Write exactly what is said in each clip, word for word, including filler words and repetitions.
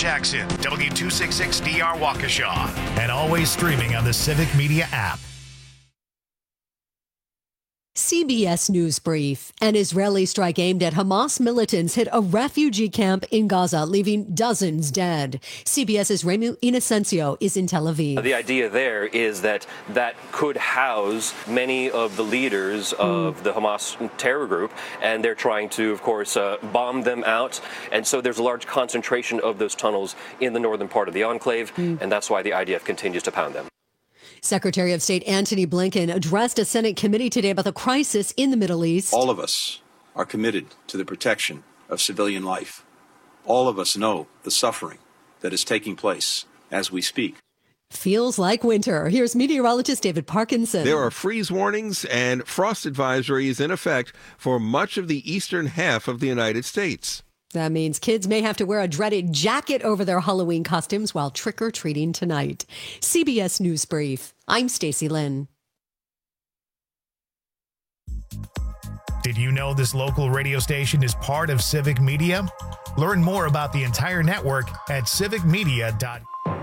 Jackson, W two sixty-six D R Waukesha, and always streaming on the Civic Media app. C B S News Brief. An Israeli strike aimed at Hamas militants hit a refugee camp in Gaza, leaving dozens dead. CBS's Remu Inocencio is in Tel Aviv. The idea there is that that could house many of the leaders of mm. the Hamas terror group, and they're trying to, of course, uh, bomb them out. And so there's a large concentration of those tunnels in the northern part of the enclave, mm. and that's why the I D F continues to pound them. Secretary of State Antony Blinken addressed a Senate committee today about the crisis in the Middle East. All of us are committed to the protection of civilian life. All of us know the suffering that is taking place as we speak. Feels like winter. Here's meteorologist David Parkinson. There are freeze warnings and frost advisories in effect for much of the eastern half of the United States. That means kids may have to wear a dreaded jacket over their Halloween costumes while trick-or-treating tonight. C B S News Brief. I'm Stacey Lynn. Did you know this local radio station is part of Civic Media? Learn more about the entire network at civic media dot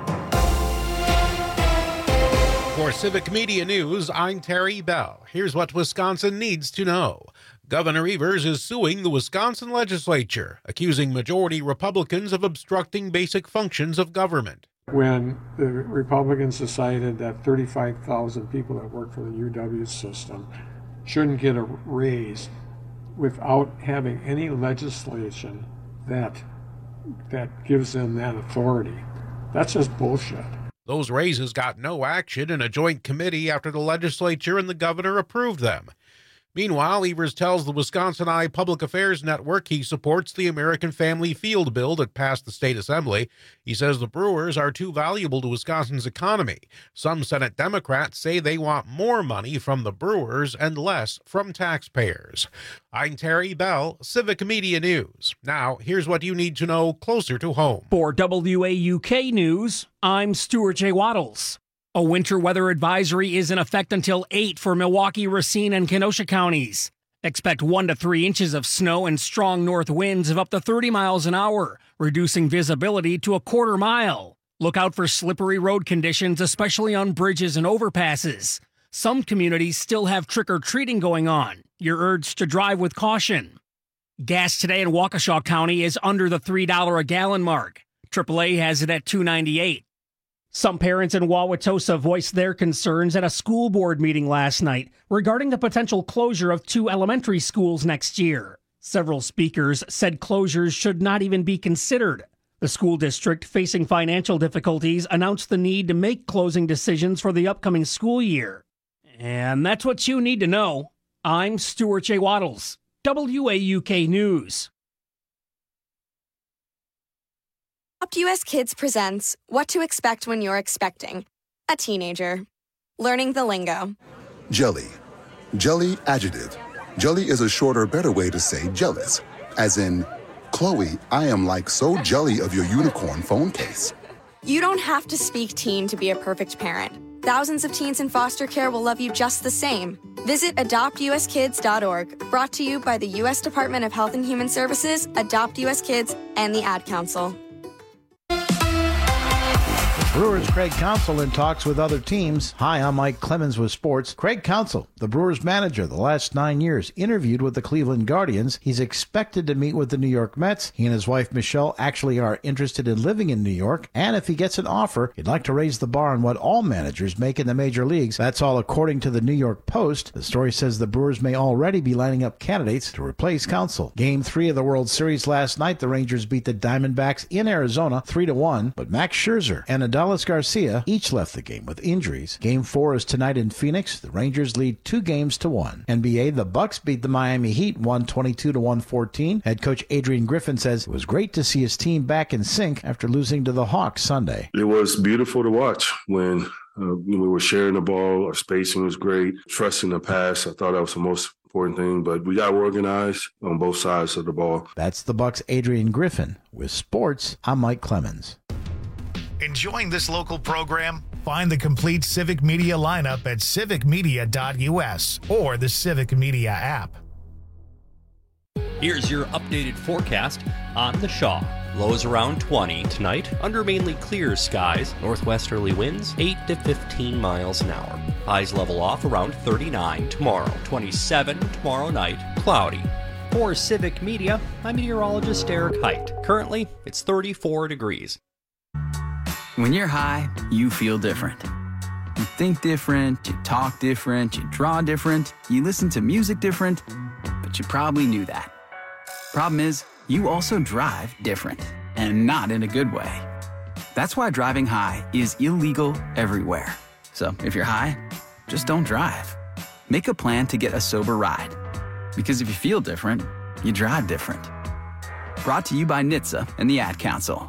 com. For Civic Media News, I'm Terry Bell. Here's what Wisconsin needs to know. Governor Evers is suing the Wisconsin legislature, accusing majority Republicans of obstructing basic functions of government. When the Republicans decided that thirty-five thousand people that work for the U W system shouldn't get a raise without having any legislation that that gives them that authority, that's just bullshit. Those raises got no action in a joint committee after the legislature and the governor approved them. Meanwhile, Evers tells the Wisconsin Eye Public Affairs Network he supports the American Family Field bill that passed the state assembly. He says the Brewers are too valuable to Wisconsin's economy. Some Senate Democrats say they want more money from the Brewers and less from taxpayers. I'm Terry Bell, Civic Media News. Now, here's what you need to know closer to home. For W A U K News, I'm Stuart J. Waddles. A winter weather advisory is in effect until eight for Milwaukee, Racine, and Kenosha counties. Expect one to three inches of snow and strong north winds of up to thirty miles an hour, reducing visibility to a quarter mile. Look out for slippery road conditions, especially on bridges and overpasses. Some communities still have trick-or-treating going on. You're urged to drive with caution. Gas today in Waukesha County is under the three dollars a gallon mark. triple A has it at two ninety-eight. Some parents in Wauwatosa voiced their concerns at a school board meeting last night regarding the potential closure of two elementary schools next year. Several speakers said closures should not even be considered. The school district, facing financial difficulties, announced the need to make closing decisions for the upcoming school year. And that's what you need to know. I'm Stuart J. Waddles, W A U K News. Adopt U S Kids presents What to Expect When You're Expecting a Teenager. Learning the lingo. Jelly. Jelly adjective. Jelly is a shorter, better way to say jealous. As in, Chloe, I am like so jelly of your unicorn phone case. You don't have to speak teen to be a perfect parent. Thousands of teens in foster care will love you just the same. Visit adopt u s kids dot org. Brought to you by the U S Department of Health and Human Services, Adopt U S Kids, and the Ad Council. Brewers' Craig Counsell in talks with other teams. Hi, I'm Mike Clemens with sports. Craig Counsell, the Brewers manager the last nine years, interviewed with the Cleveland Guardians. He's expected to meet with the New York Mets. He and his wife, Michelle, actually are interested in living in New York. And if he gets an offer, he'd like to raise the bar on what all managers make in the major leagues. That's all according to the New York Post. The story says the Brewers may already be lining up candidates to replace Counsell. Game three of the World Series last night, the Rangers beat the Diamondbacks in Arizona three to one. But Max Scherzer and Adolis Garcia each left the game with injuries. Game four is tonight in Phoenix. The Rangers lead two games to one. N B A, the Bucks beat the Miami Heat one twenty-two to one fourteen. Head coach Adrian Griffin says it was great to see his team back in sync after losing to the Hawks Sunday. It was beautiful to watch when uh, we were sharing the ball. Our spacing was great. Trusting the pass, I thought that was the most important thing, but we got organized on both sides of the ball. That's the Bucks' Adrian Griffin. With sports, I'm Mike Clemens. Enjoying this local program? Find the complete Civic Media lineup at civic media dot u s or the Civic Media app. Here's your updated forecast on the Shaw. Lows around twenty. Tonight, under mainly clear skies, northwesterly winds eight to fifteen miles an hour. Highs level off around thirty-nine tomorrow. twenty-seven tomorrow night, cloudy. For Civic Media, I'm meteorologist Eric Height. Currently, it's thirty-four degrees. When you're high, you feel different. You think different, you talk different, you draw different, you listen to music different, but you probably knew that. Problem is, you also drive different, and not in a good way. That's why driving high is illegal everywhere. So if you're high, just don't drive. Make a plan to get a sober ride. Because if you feel different, you drive different. Brought to you by N H T S A and the Ad Council.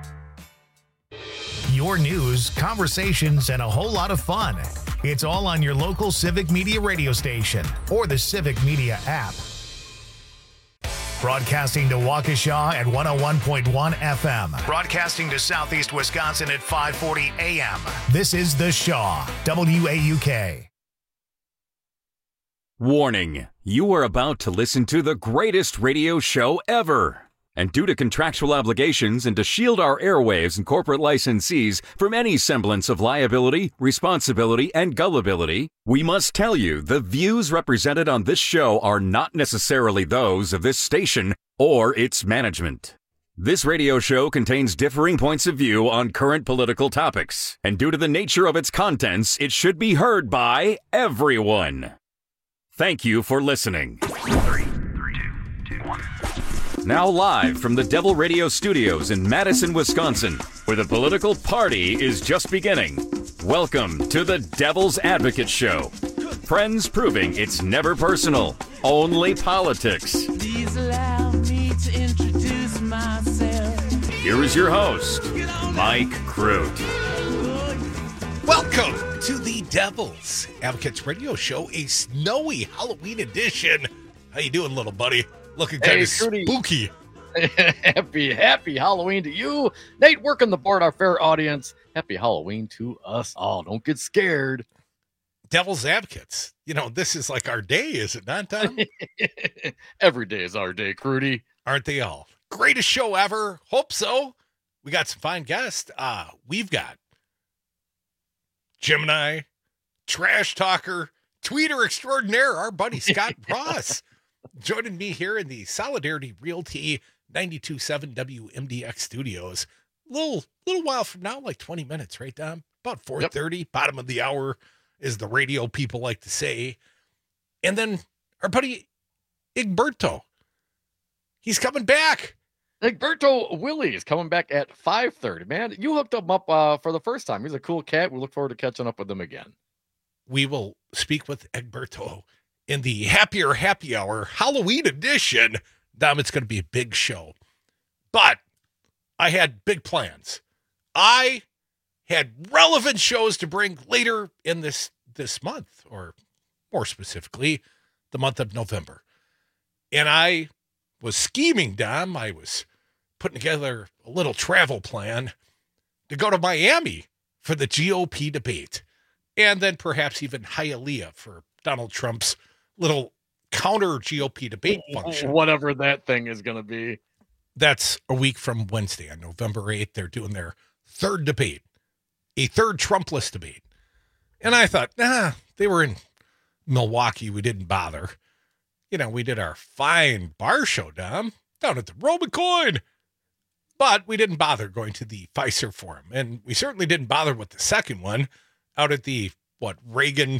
Your news, conversations, and a whole lot of fun. It's all on your local Civic Media radio station or the Civic Media app. Broadcasting to Waukesha at one oh one point one F M. Broadcasting to Southeast Wisconsin at five forty A M. This is The Shaw, W A U K. Warning, you are about to listen to the greatest radio show ever. And due to contractual obligations and to shield our airwaves and corporate licensees from any semblance of liability, responsibility, and gullibility, we must tell you the views represented on this show are not necessarily those of this station or its management. This radio show contains differing points of view on current political topics, and due to the nature of its contents, it should be heard by everyone. Thank you for listening. Three, three, two, two, one. Now live from the Devil Radio Studios in Madison, Wisconsin, where the political party is just beginning. Welcome to the Devil's Advocate Show. Friends proving it's never personal, only politics. Please allow me to introduce myself. Here is your host, Mike Crute. Welcome to the Devil's Advocates Radio Show, a snowy Halloween edition. How you doing, little buddy? Looking kind hey, of spooky. happy, happy Halloween to you. Nate, working the board, our fair audience. Happy Halloween to us all. Don't get scared. Devil's Advocates. You know, this is like our day, is it not, Tom? Every day is our day, Crudy. Aren't they all? Greatest show ever. Hope so. We got some fine guests. Uh, we've got Gemini, trash talker, tweeter extraordinaire, our buddy Scott Ross. Joining me here in the Solidarity Realty ninety-two point seven W M D X studios. A little, little while from now, like twenty minutes, right, Dom? About four thirty, yep. Bottom of the hour, as the radio people like to say. And then our buddy Egberto. He's coming back. Egberto Willie is coming back at five thirty. Man, you hooked him up uh, for the first time. He's a cool cat. We look forward to catching up with him again. We will speak with Egberto in the Happier Happy Hour Halloween edition. Dom, it's going to be a big show. But I had big plans. I had relevant shows to bring later in this, this month, or more specifically, the month of November. And I was scheming, Dom. I was putting together a little travel plan to go to Miami for the G O P debate. And then perhaps even Hialeah for Donald Trump's little counter G O P debate function. Whatever that thing is going to be. That's a week from Wednesday on November eighth. They're doing their third debate, a third Trumpless debate. And I thought, nah, they were in Milwaukee. We didn't bother. You know, we did our fine bar show, Dom, down at the Roman Coin. But we didn't bother going to the Pfizer Forum. And we certainly didn't bother with the second one out at the, what, Reagan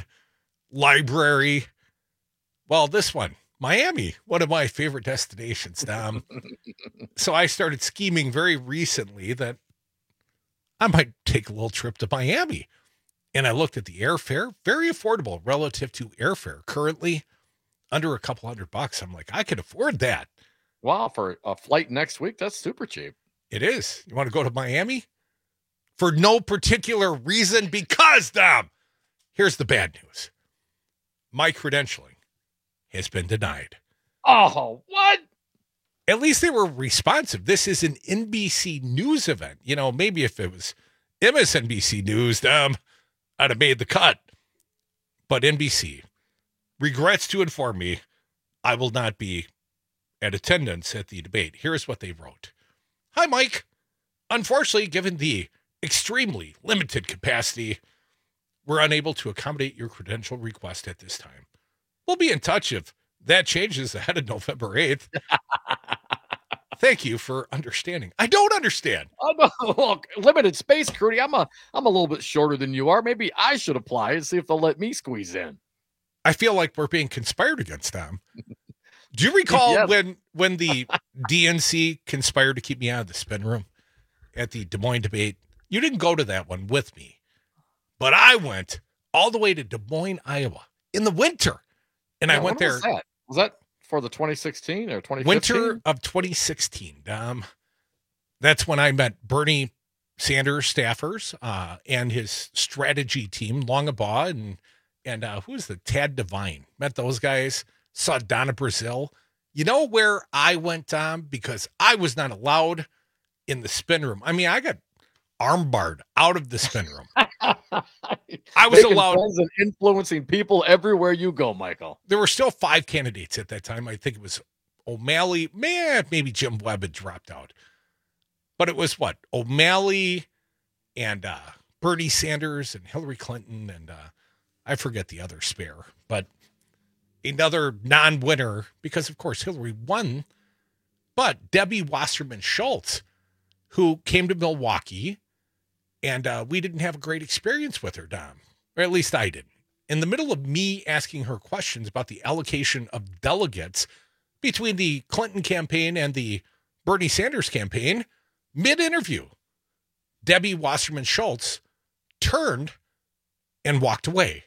Library. Well, this one, Miami, one of my favorite destinations, Dom. So I started scheming very recently that I might take a little trip to Miami. And I looked at the airfare, very affordable relative to airfare. Currently, under a couple hundred bucks. I'm like, I could afford that. Wow, for a flight next week, that's super cheap. It is. You want to go to Miami? For no particular reason, because, Dom, here's the bad news. My credentialing has been denied. Oh, what? At least they were responsive. This is an N B C News event. You know, maybe if it was M S N B C News, um, I'd have made the cut. But N B C regrets to inform me I will not be at attendance at the debate. Here's what they wrote. Hi, Mike. Unfortunately, given the extremely limited capacity, we're unable to accommodate your credential request at this time. We'll be in touch if that changes ahead of November eighth. Thank you for understanding. I don't understand. Oh, no. Look, limited space, Crudy. I'm a, I'm a little bit shorter than you are. Maybe I should apply and see if they'll let me squeeze in. I feel like we're being conspired against them. Do you recall Yeah. when when the D N C conspired to keep me out of the spin room at the Des Moines debate? You didn't go to that one with me, but I went all the way to Des Moines, Iowa in the winter, and Yeah, I went when there. Was that? was that for the twenty sixteen or twenty fifteen? Winter of twenty sixteen, Dom. That's when I met Bernie Sanders staffers uh, and his strategy team, Longabaugh and and uh, who was the Tad Devine? Met those guys. Saw Donna Brazil. You know where I went, Dom? Because I was not allowed in the spin room. I mean, I got armbarred out of the spin room. I was Making allowed. friends and influencing people everywhere you go, Michael. There were still five candidates at that time. I think it was O'Malley. Man, maybe Jim Webb had dropped out. But it was what? O'Malley and uh, Bernie Sanders and Hillary Clinton and uh, I forget the other spare. But another non-winner, because of course Hillary won, but Debbie Wasserman Schultz, who came to Milwaukee, and uh, we didn't have a great experience with her, Dom, or at least I didn't. In the middle of me asking her questions about the allocation of delegates between the Clinton campaign and the Bernie Sanders campaign, mid-interview, Debbie Wasserman Schultz turned and walked away.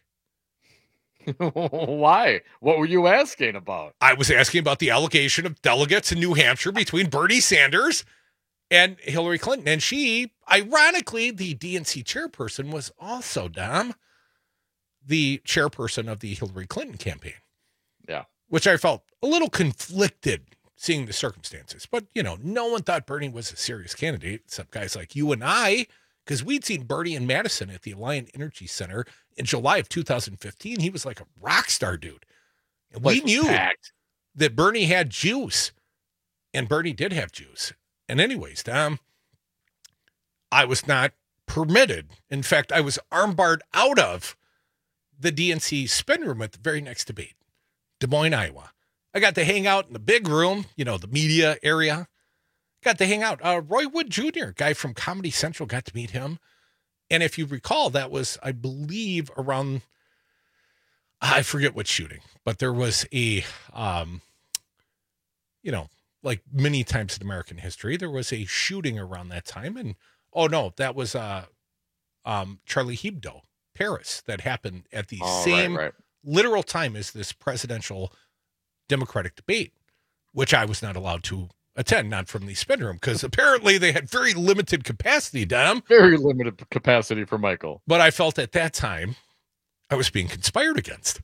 Why? What were you asking about? I was asking about the allocation of delegates in New Hampshire between Bernie Sanders and Hillary Clinton. And she, ironically, the D N C chairperson was also, Dom, the chairperson of the Hillary Clinton campaign. Yeah. Which I felt a little conflicted seeing the circumstances. But, you know, no one thought Bernie was a serious candidate, except guys like you and I, because we'd seen Bernie in Madison at the Alliant Energy Center in July of two thousand fifteen. He was like a rock star dude. And we knew packed. that Bernie had juice, and Bernie did have juice. And anyways, Tom, I was not permitted. In fact, I was armbarred out of the D N C spin room at the very next debate, Des Moines, Iowa. I got to hang out in the big room, you know, the media area. Got to hang out. Uh, Roy Wood Junior, guy from Comedy Central, got to meet him. And if you recall, that was, I believe, around, I forget what shooting, but there was a, um, you know, like many times in American history, there was a shooting around that time. And, oh, no, that was uh, um, Charlie Hebdo, Paris, that happened at the Oh, same right, right. literal time as this presidential Democratic debate, which I was not allowed to attend, not from the spin room, because apparently they had very limited capacity, Dom. Very limited capacity for Michael. But I felt at that time I was being conspired against.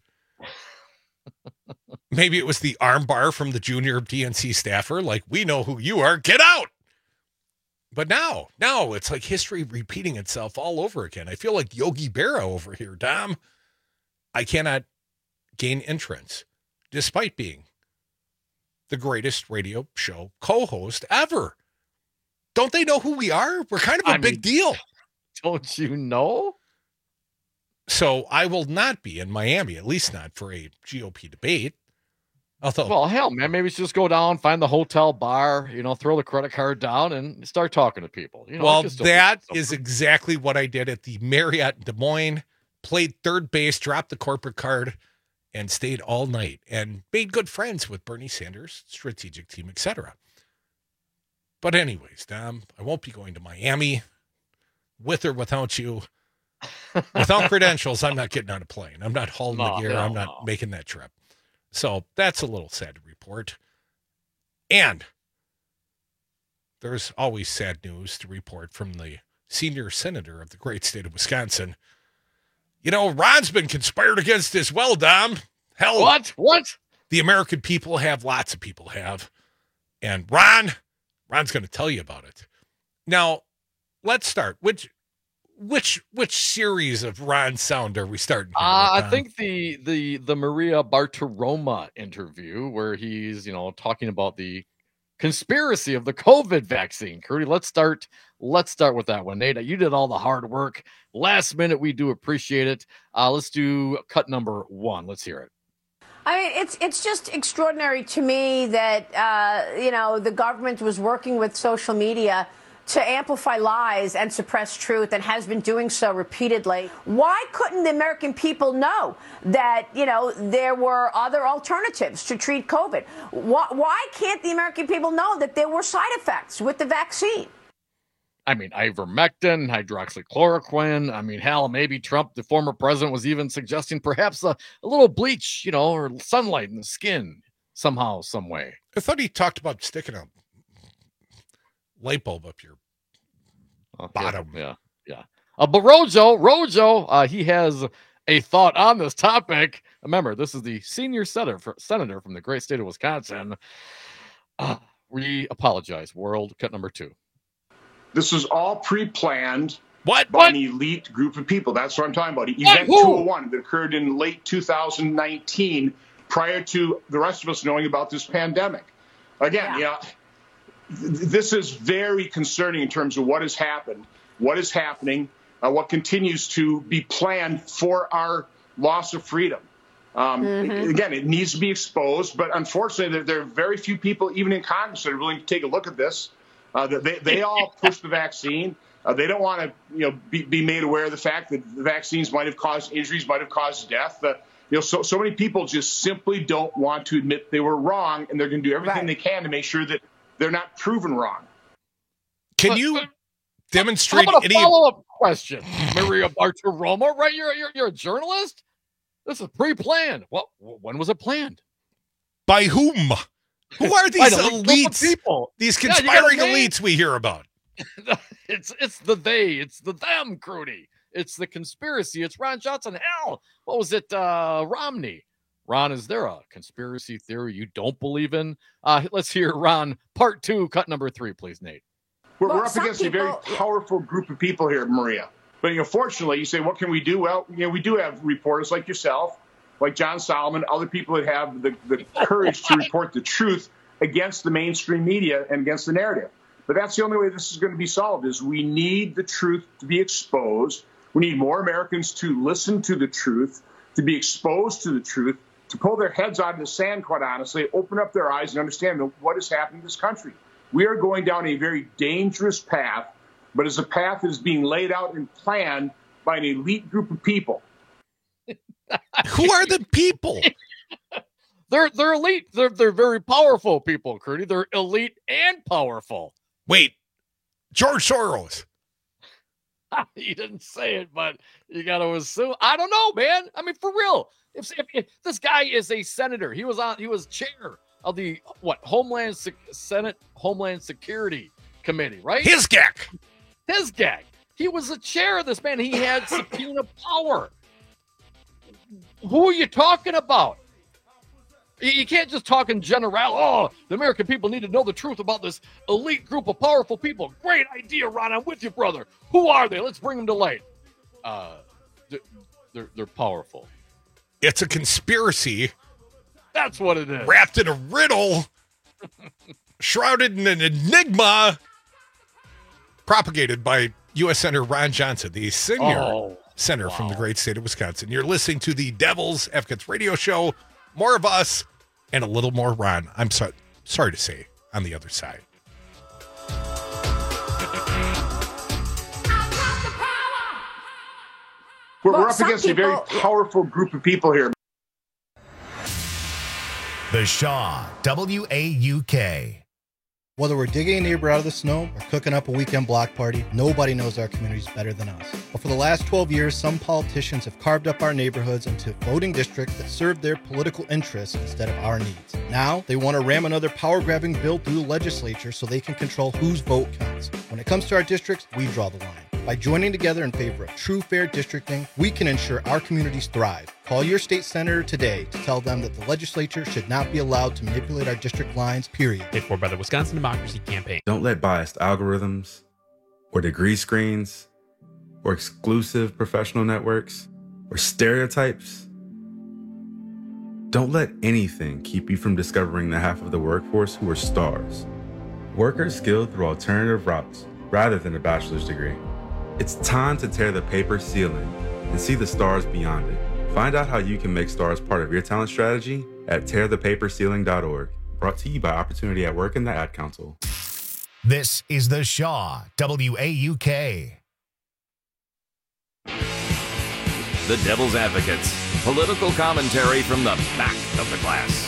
Maybe it was the armbar from the junior D N C staffer, like, we know who you are, get out. But now, now it's like history repeating itself all over again. I feel like Yogi Berra over here, Dom. I cannot gain entrance, despite being the greatest radio show co-host ever. Don't they know who we are? We're kind of a I big mean, deal. Don't you know? So I will not be in Miami, at least not for a G O P debate. Although, Well, hell, man, maybe it's just go down, find the hotel bar, you know, throw the credit card down and start talking to people. You know, well, it just don't- that is exactly what I did at the Marriott in Des Moines. Played third base, dropped the corporate card, and stayed all night and made good friends with Bernie Sanders, strategic team, et cetera. But anyways, Dom, I won't be going to Miami with or without you. Without credentials, I'm not getting on a plane. I'm not hauling No, the gear. no, I'm not no. making that trip. So that's a little sad to report. And there's always sad news to report from the senior senator of the great state of Wisconsin. You know, Ron's been conspired against as well, Dom. Hell, What? What? the American people have, lots of people have. And Ron, Ron's going to tell you about it. Now, let's start. Which which which series of Ron sound are we starting here Uh, with, I Dom? think the the the Maria Bartiromo interview where he's, you know, talking about the conspiracy of the COVID vaccine. Crudy, let's start. Let's start with that one. Nate, you did all the hard work. Last minute, we do appreciate it. Uh, let's do cut number one. Let's hear it. I mean, it's it's just extraordinary to me that, uh, you know, the government was working with social media to amplify lies and suppress truth and has been doing so repeatedly. Why couldn't the American people know that, you know, there were other alternatives to treat COVID? Why, why can't the American people know that there were side effects with the vaccine? I mean, ivermectin, hydroxychloroquine. I mean, hell, maybe Trump, the former president, was even suggesting perhaps a, a little bleach, you know, or sunlight in the skin somehow, some way. I thought he talked about sticking a light bulb up your okay. bottom. Yeah, yeah. Uh, but Rojo, Rojo, uh, he has a thought on this topic. Remember, this is the senior senator, for, senator from the great state of Wisconsin. Uh, we apologize, world. Cut number two. This was all pre-planned what? by what? an elite group of people. That's what I'm talking about. Event two oh one that occurred in late two thousand nineteen, prior to the rest of us knowing about this pandemic. Again, yeah, yeah th- this is very concerning in terms of what has happened, what is happening, uh, what continues to be planned for our loss of freedom. Um, mm-hmm. Again, it needs to be exposed, but unfortunately, there, there are very few people, even in Congress, that are willing to take a look at this. Uh, they, they all push the vaccine. Uh, they don't want to, you know, be, be made aware of the fact that the vaccines might have caused injuries, might have caused death. Uh, you know, so so many people just simply don't want to admit they were wrong, and they're going to do everything right. they can to make sure that they're not proven wrong. Can you demonstrate How about a any follow-up question, Maria Bartiromo? Right, you're you're you're a journalist. This is pre-planned. Well, when was it planned? By whom? Who are these elites? People. These conspiring yeah, elites we hear about. it's it's the they, it's the them, Crudy. It's the conspiracy. It's Ron Johnson. Hell, what was it? Uh, Romney. Ron, is there a conspiracy theory you don't believe in? Uh, let's hear Ron, part two, cut number three, please, Nate. We're, well, we're up against people, a very powerful group of people here, Maria. But you know, fortunately, you say, what can we do? Well, you know, we do have reporters like yourself, like John Solomon, other people that have the, the courage to report the truth against the mainstream media and against the narrative. But that's the only way this is going to be solved, is we need the truth to be exposed. We need more Americans to listen to the truth, to be exposed to the truth, to pull their heads out of the sand, quite honestly, open up their eyes and understand what is happening in this country. We are going down a very dangerous path, but it's a path that is being laid out and planned by an elite group of people. Who are the people? they're they're elite. They're they're very powerful people, Crudy. They're elite and powerful. Wait, George Soros. You didn't say it, but you got to assume. I don't know, man. I mean, for real. If, if, if this guy is a senator, he was on. He was chair of the what Homeland Senate Homeland Security Committee, right? His gag. His gag. He was the chair of this, man. He had subpoena power. Who are you talking about? You can't just talk in general. Oh, the American people need to know the truth about this elite group of powerful people. Great idea, Ron. I'm with you, brother. Who are they? Let's bring them to light. Uh, they're, they're, they're powerful. It's a conspiracy. That's what it is. Wrapped in a riddle, shrouded in an enigma, propagated by U S Senator Ron Johnson, the senior oh, senator wow. from the great state of Wisconsin. You're listening to the Devil's Advocates radio show. More of us and a little more Ron. I'm so, sorry to say, on the other side. We're, well, we're up against people, a very powerful group of people here. The Shaw, W A U K. Whether we're digging a neighbor out of the snow or cooking up a weekend block party, nobody knows our communities better than us. But for the last twelve years, some politicians have carved up our neighborhoods into voting districts that serve their political interests instead of our needs. Now, they want to ram another power-grabbing bill through the legislature so they can control whose vote counts. When it comes to our districts, we draw the line. By joining together in favor of true, fair districting, we can ensure our communities thrive. Call your state senator today to tell them that the legislature should not be allowed to manipulate our district lines, period. Paid for by the Wisconsin Democracy Campaign. Don't let biased algorithms or degree screens or exclusive professional networks or stereotypes. Don't let anything keep you from discovering the half of the workforce who are stars Workers skilled through alternative routes rather than a bachelor's degree. It's time to tear the paper ceiling and see the stars beyond it. Find out how you can make stars part of your talent strategy at tear the paper ceiling dot org. Brought to you by Opportunity at Work and the Ad Council. This is The Shaw, W A U K. The Devil's Advocates. Political commentary from the back of the glass.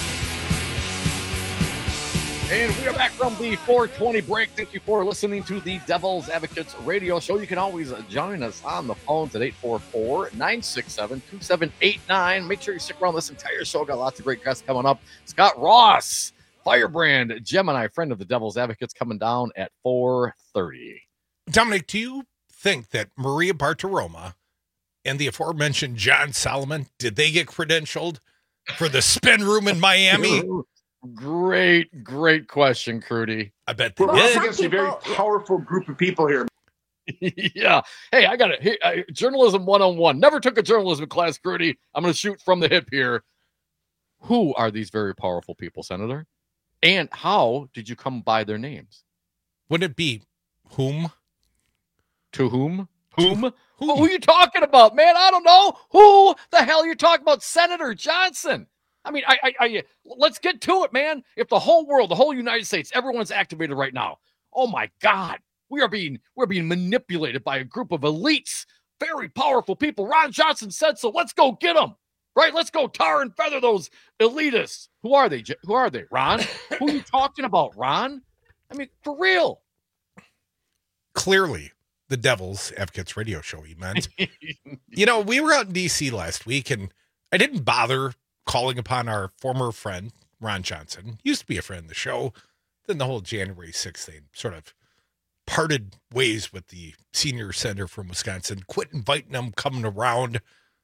And we are back from the four twenty break. Thank you for listening to the Devil's Advocates radio show. You can always join us on the phones at eight four four, nine six seven, two seven eight nine. Make sure you stick around this entire show. Got lots of great guests coming up. Scott Ross, Firebrand Gemini, friend of the Devil's Advocates, coming down at four thirty. Dominic, do you think that Maria Bartiromo and the aforementioned John Solomon, did they get credentialed for the spin room in Miami? Great, great question, Crudy. I bet We're they up did. against a very powerful group of people here. Yeah. Hey, I got it. Hey, uh, journalism one oh one. Never took a journalism class, Crudy. I'm going to shoot from the hip here. Who are these very powerful people, Senator? And how did you come by their names? Wouldn't it be whom? To whom? Whom? To whom? Who are you talking about, man? I don't know. Who the hell are you talking about? Senator Johnson. I mean, I, I, I, let's get to it, man. If the whole world, the whole United States, everyone's activated right now. Oh my God, we are being we're being manipulated by a group of elites, very powerful people. Ron Johnson said so. Let's go get them, right? Let's go tar and feather those elitists. Who are they? Who are they? Ron? Who are you talking about, Ron? I mean, for real. Clearly, the Devil's Advocates radio show. He meant. You know, we were out in D C last week, and I didn't bother calling upon our former friend, Ron Johnson. Used to be a friend of the show. Then the whole January sixth thing sort of parted ways with the senior senator from Wisconsin. Quit inviting him coming around.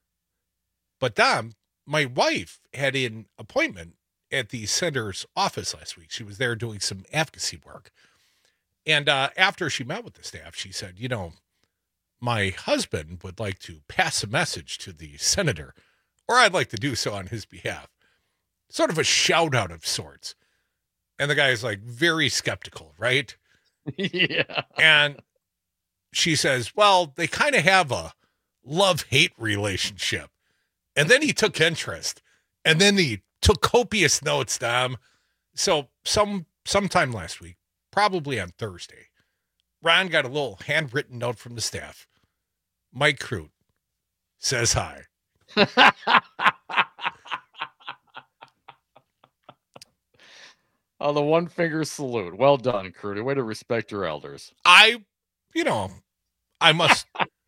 But Dom, my wife had an appointment at the senator's office last week. She was there doing some advocacy work. And uh, after she met with the staff, she said, you know, my husband would like to pass a message to the senator, or I'd like to do so on his behalf. Sort of a shout out of sorts. And the guy is like very skeptical, right? Yeah. And she says, well, they kind of have a love-hate relationship. And then he took interest. And then he took copious notes, Dom. So some sometime last week, probably on Thursday, Ron got a little handwritten note from the staff. Mike Crute says hi. Oh, the one finger salute. Well done, Crudy. Way to respect your elders. I, you know, I must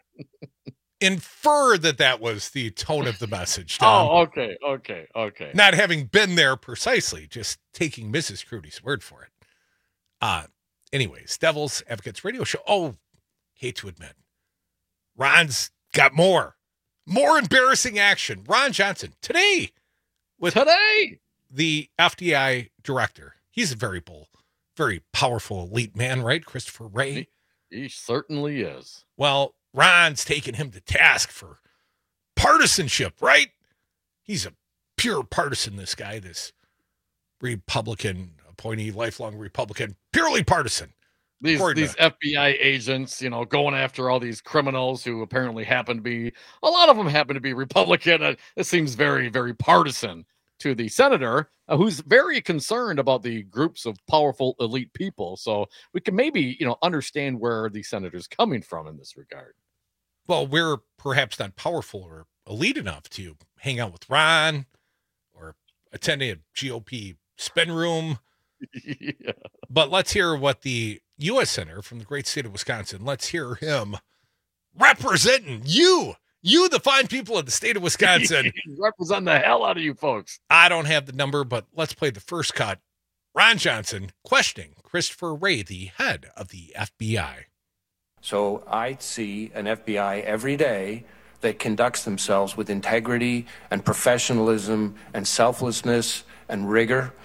infer that that was the tone of the message. Tom. Oh, okay, okay, okay. Not having been there precisely, just taking Missus Crudy's word for it. Uh, anyways, Devil's Advocates radio show. Oh, hate to admit, Ron's got more. More embarrassing action. Ron Johnson today with today the F D I director. He's a very bold, very powerful elite man, right? Christopher Wray. He, he certainly is. Well, Ron's taking him to task for partisanship, right? He's a pure partisan, this guy, this Republican appointee, lifelong Republican, purely partisan. These these F B I agents, you know, going after all these criminals who apparently happen to be, a lot of them happen to be Republican. Uh, it seems very, very partisan to the senator, uh, who's very concerned about the groups of powerful elite people. So we can maybe, you know, understand where the senator's coming from in this regard. Well, we're perhaps not powerful or elite enough to hang out with Ron or attend a G O P spin room. Yeah. But let's hear what the U S Senator from the great state of Wisconsin, let's hear him representing you, you, the fine people of the state of Wisconsin. Represent the hell out of you folks. I don't have the number, but let's play the first cut. Ron Johnson questioning Christopher Wray, the head of the F B I. So I see an F B I every day that conducts themselves with integrity and professionalism and selflessness and rigor.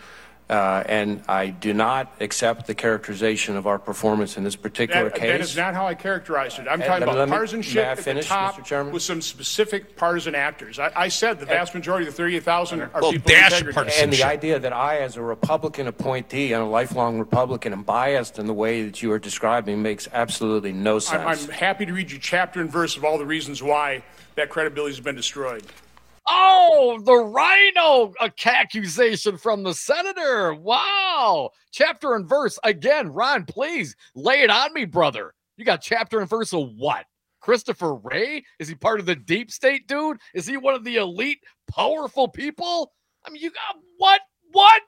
Uh, and I do not accept the characterization of our performance in this particular that, case. That is not how I characterized it. I'm And talking let about me- partisanship may I at finish, the top Mister Chairman? with some specific partisan actors. I, I said the vast majority of the thirty-eight thousand are Well, people of integrity. And the idea that I, as a Republican appointee and a lifelong Republican, am biased in the way that you are describing makes absolutely no sense. I'm, I'm happy to read you chapter and verse of all the reasons why that credibility has been destroyed. Oh, the rhino accusation from the senator. Wow. Chapter and verse. Again, Ron, please lay it on me, brother. You got chapter and verse of what? Christopher Wray? Is he part of the deep state, dude? Is he one of the elite, powerful people? I mean, you got what? What?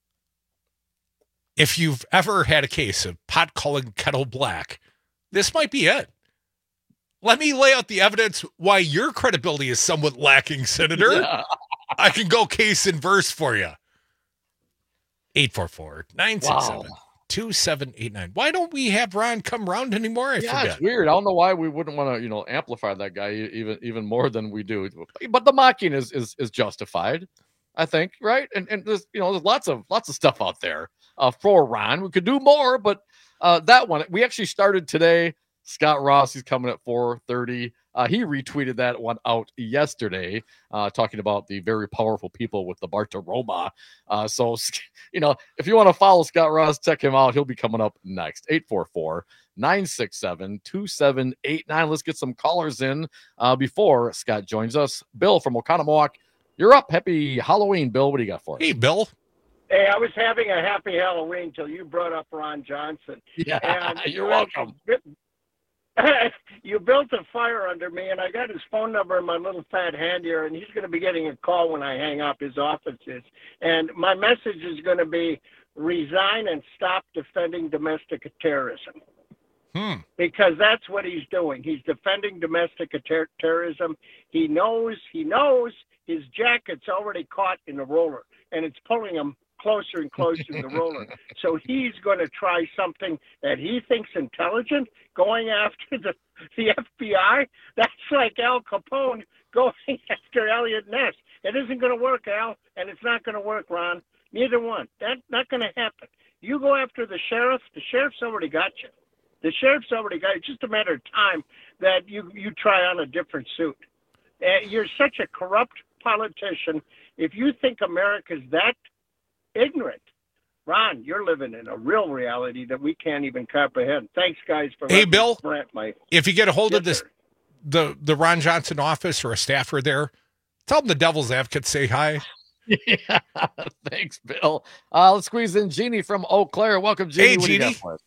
If you've ever had a case of pot calling kettle black, this might be it. Let me lay out the evidence why your credibility is somewhat lacking, Senator. Yeah. I can go case and verse for you. eight four four, nine six seven, two seven eight nine. Why don't we have Ron come round anymore? I yeah, forget. it's weird. I don't know why we wouldn't want to, you know, amplify that guy e- even even more than we do. But the mocking is is is justified, I think, right? And and there's you know there's lots of lots of stuff out there uh, for Ron. We could do more, but uh, that one we actually started today. Scott Ross, he's coming at four thirty. Uh, he retweeted that one out yesterday, uh, talking about the very powerful people with the Bartaroma. Uh, so, you know, if you want to follow Scott Ross, check him out. He'll be coming up next. eight four four, nine six seven, two seven eight nine. Let's get some callers in uh, before Scott joins us. Bill from Oconomowoc, you're up. Happy Halloween, Bill. What do you got for us? Hey, Bill. Hey, I was having a happy Halloween till you brought up Ron Johnson. Yeah, and you're welcome. You built a fire under me, and I got his phone number in my little fat hand here, and he's going to be getting a call when I hang up. His office is. And my message is going to be resign and stop defending domestic terrorism. Hmm. Because that's what he's doing. He's defending domestic ter- terrorism. He knows, he knows his jacket's already caught in the roller, and it's pulling him closer and closer to the roller. So he's going to try something that he thinks intelligent, going after the, the F B I. That's like Al Capone going after Elliot Ness. It isn't going to work, Al, and it's not going to work, Ron. Neither one. That's not going to happen. You go after the sheriff, the sheriff's already got you. The sheriff's already got you. It's just a matter of time that you, you try on a different suit. Uh, you're such a corrupt politician. If you think America's that ignorant, Ron, you're living in a real reality that we can't even comprehend. Thanks, guys, for Hey, Bill, rant, Mike. if you get a hold Yes, of this, sir. the the Ron Johnson office or a staffer there, tell them the Devil's Advocate say hi. Yeah, thanks, Bill. Uh, let's squeeze in Jeannie from Eau Claire. Welcome, Jeannie. Hey, What do you got Jeannie. for us?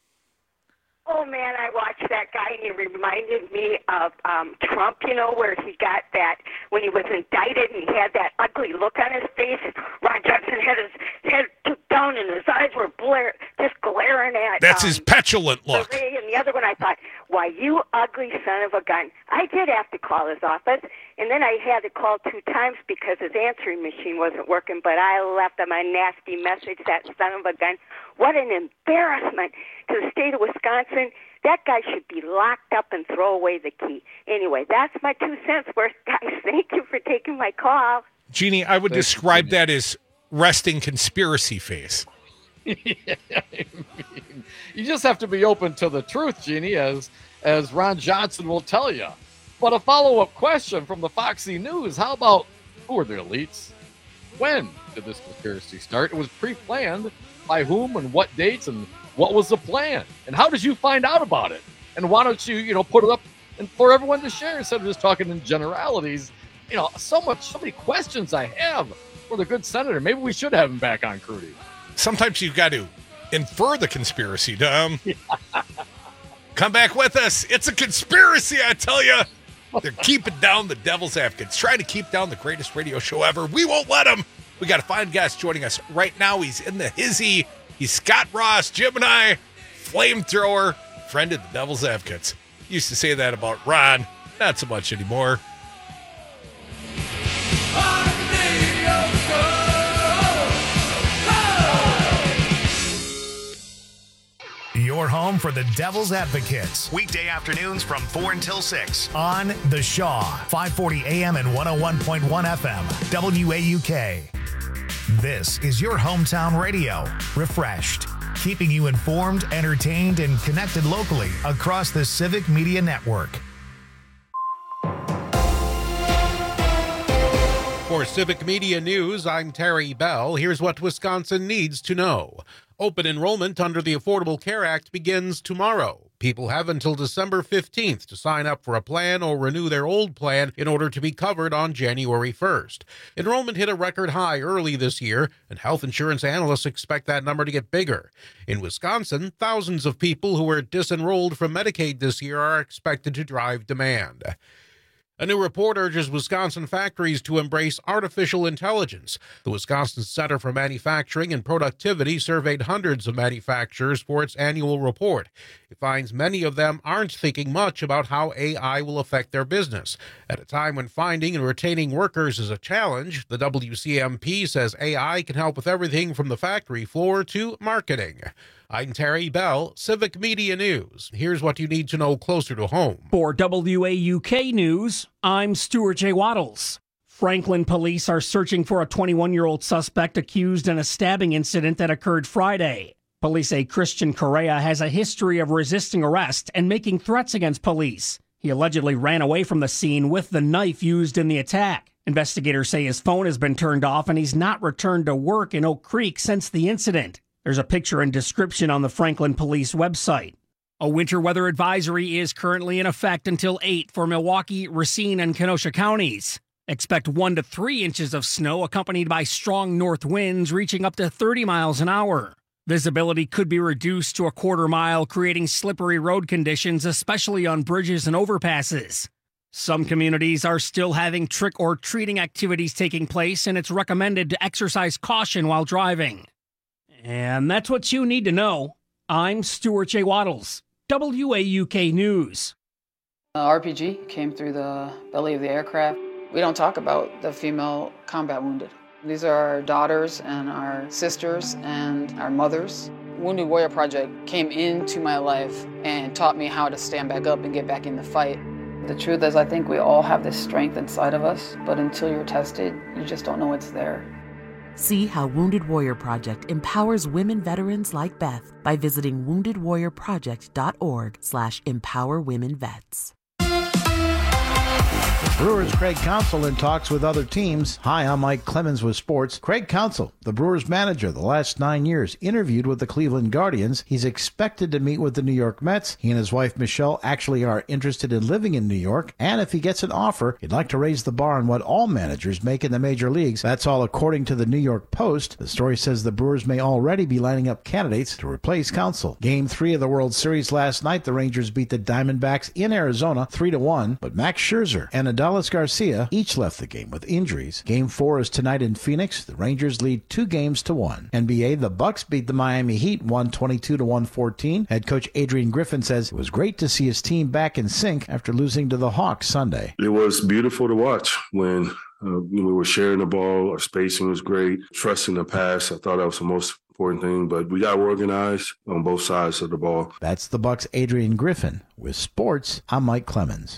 Oh, man, I watched that guy, and he reminded me of um, Trump, you know, where he got that, when he was indicted, and he had that ugly look on his face. Ron Johnson had his head took down, and his eyes were blare, just glaring at That's um, his petulant look. Ray. And the other one, I thought, why, you ugly son of a gun. I did have to call his office, and then I had to call two times because his answering machine wasn't working, but I left him a nasty message, that son of a gun. What an embarrassment to the state of Wisconsin. That guy should be locked up and throw away the key. Anyway, that's my two cents worth, guys. Thank you for taking my call. Jeannie, I would Thanks, describe that as resting conspiracy face. Yeah, I mean, you just have to be open to the truth, Jeannie, as as Ron Johnson will tell you. But a follow-up question from the Foxy News: how about who are the elites? When did this conspiracy start? It was pre-planned by whom and what dates, and what was the plan? And how did you find out about it? And why don't you, you know, put it up and for everyone to share instead of just talking in generalities? You know, so much, so many questions I have for the good senator. Maybe we should have him back on, Crudy. Sometimes you've got to infer the conspiracy, Dom. Come back with us. It's a conspiracy, I tell you. They're keeping down the Devil's Advocates, trying to keep down the greatest radio show ever. We won't let them. We got a fine guest joining us right now. He's in the hizzy. He's Scott Ross, Jim and I, flamethrower, friend of the Devil's Advocates. Used to say that about Ron. Not so much anymore. Your home for the Devil's Advocates. Weekday afternoons from four until six on The Shaw, five forty A M and one oh one point one F M, W A U K. This is your hometown radio, Refreshed, keeping you informed, entertained, and connected locally across the Civic Media Network. For Civic Media News, I'm Terry Bell. Here's what Wisconsin needs to know. Open enrollment under the Affordable Care Act begins tomorrow. People have until December fifteenth to sign up for a plan or renew their old plan in order to be covered on January first. Enrollment hit a record high early this year, and health insurance analysts expect that number to get bigger. In Wisconsin, thousands of people who were disenrolled from Medicaid this year are expected to drive demand. A new report urges Wisconsin factories to embrace artificial intelligence. The Wisconsin Center for Manufacturing and Productivity surveyed hundreds of manufacturers for its annual report. It finds many of them aren't thinking much about how A I will affect their business. At a time when finding and retaining workers is a challenge, the W C M P says A I can help with everything from the factory floor to marketing. I'm Terry Bell, Civic Media News. Here's what you need to know closer to home. For W A U K News, I'm Stuart J. Waddles. Franklin police are searching for a twenty-one-year-old suspect accused in a stabbing incident that occurred Friday. Police say Christian Correa has a history of resisting arrest and making threats against police. He allegedly ran away from the scene with the knife used in the attack. Investigators say his phone has been turned off and he's not returned to work in Oak Creek since the incident. There's a picture and description on the Franklin Police website. A winter weather advisory is currently in effect until eight for Milwaukee, Racine, and Kenosha counties. Expect one to three inches of snow accompanied by strong north winds reaching up to thirty miles an hour. Visibility could be reduced to a quarter mile, creating slippery road conditions, especially on bridges and overpasses. Some communities are still having trick-or-treating activities taking place, and it's recommended to exercise caution while driving. And that's what you need to know. I'm Stuart J. Waddles, W A U K News. Uh, R P G came through the belly of the aircraft. We don't talk about the female combat wounded. These are our daughters and our sisters and our mothers. Wounded Warrior Project came into my life and taught me how to stand back up and get back in the fight. The truth is, I think we all have this strength inside of us, but until you're tested, you just don't know it's there. See how Wounded Warrior Project empowers women veterans like Beth by visiting wounded warrior project dot org slash empower women vets. Brewers Craig Counsell in talks with other teams. Hi, I'm Mike Clemens with sports. Craig Counsell, the Brewers manager the last nine years, interviewed with the Cleveland Guardians. He's expected to meet with the New York Mets. He and his wife Michelle actually are interested in living in New York. And if he gets an offer, he'd like to raise the bar on what all managers make in the major leagues. That's all according to the New York Post. The story says the Brewers may already be lining up candidates to replace Counsell. Game three of the World Series last night, the Rangers beat the Diamondbacks in Arizona three to one. But Max Scherzer and Adolis Garcia each left the game with injuries. Game four is tonight in Phoenix. The Rangers lead two games to one. N B A, the Bucks beat the Miami Heat one twenty-two to one fourteen. Head coach Adrian Griffin says it was great to see his team back in sync after losing to the Hawks Sunday. It was beautiful to watch when uh, we were sharing the ball. Our spacing was great. Trusting the pass, I thought that was the most important thing, but we got organized on both sides of the ball. That's the Bucks' Adrian Griffin. With sports, I'm Mike Clemens.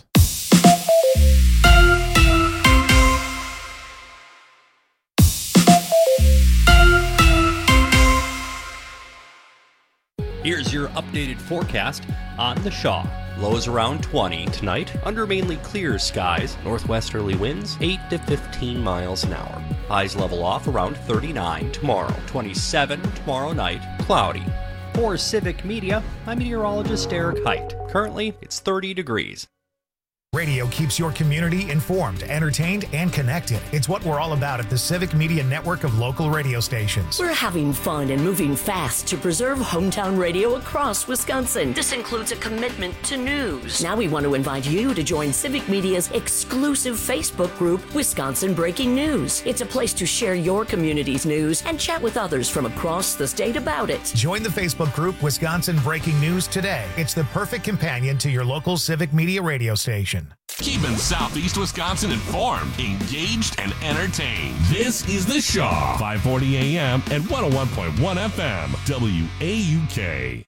Here's your updated forecast on the Shaw. Lows around twenty tonight, under mainly clear skies, northwesterly winds eight to fifteen miles an hour. Highs level off around thirty-nine tomorrow, twenty-seven tomorrow night, cloudy. For Civic Media, I'm meteorologist Eric Height. Currently, it's thirty degrees. Radio keeps your community informed, entertained, and connected. It's what we're all about at the Civic Media Network of local radio stations. We're having fun and moving fast to preserve hometown radio across Wisconsin. This includes a commitment to news. Now we want to invite you to join Civic Media's exclusive Facebook group, Wisconsin Breaking News. It's a place to share your community's news and chat with others from across the state about it. Join the Facebook group, Wisconsin Breaking News today. It's the perfect companion to your local Civic Media radio station. Keeping Southeast Wisconsin informed, engaged, and entertained. This is The Shaw, five forty A M and one oh one point one F M, W A U K.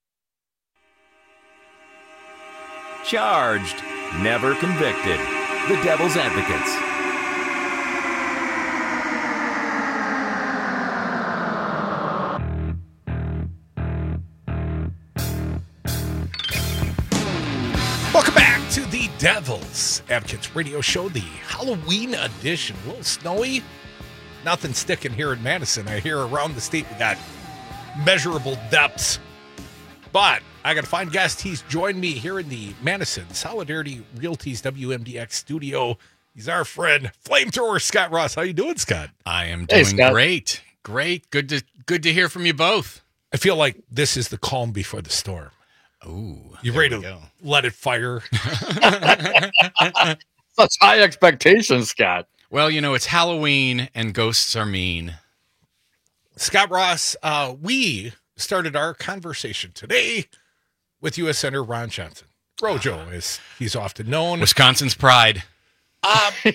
Charged, never convicted. The Devil's Advocates. the Devil's Advocates Radio Show, the Halloween edition. A little snowy. Nothing sticking here in Madison. I hear around the state we got measurable depths. But I got a fine guest. He's joined me here in the Madison Solidarity Realty's W M D X studio. He's our friend, flamethrower Scott Ross. How you doing, Scott? I am doing hey, great. Great. Good to good to hear from you both. I feel like this is the calm before the storm. Ooh, you ready to go. Let it fire? Such high expectations, Scott. Well, you know, it's Halloween and ghosts are mean. Scott Ross, uh, we started our conversation today with U S Senator Ron Johnson. Rojo, as he's often known. Wisconsin's pride. Um,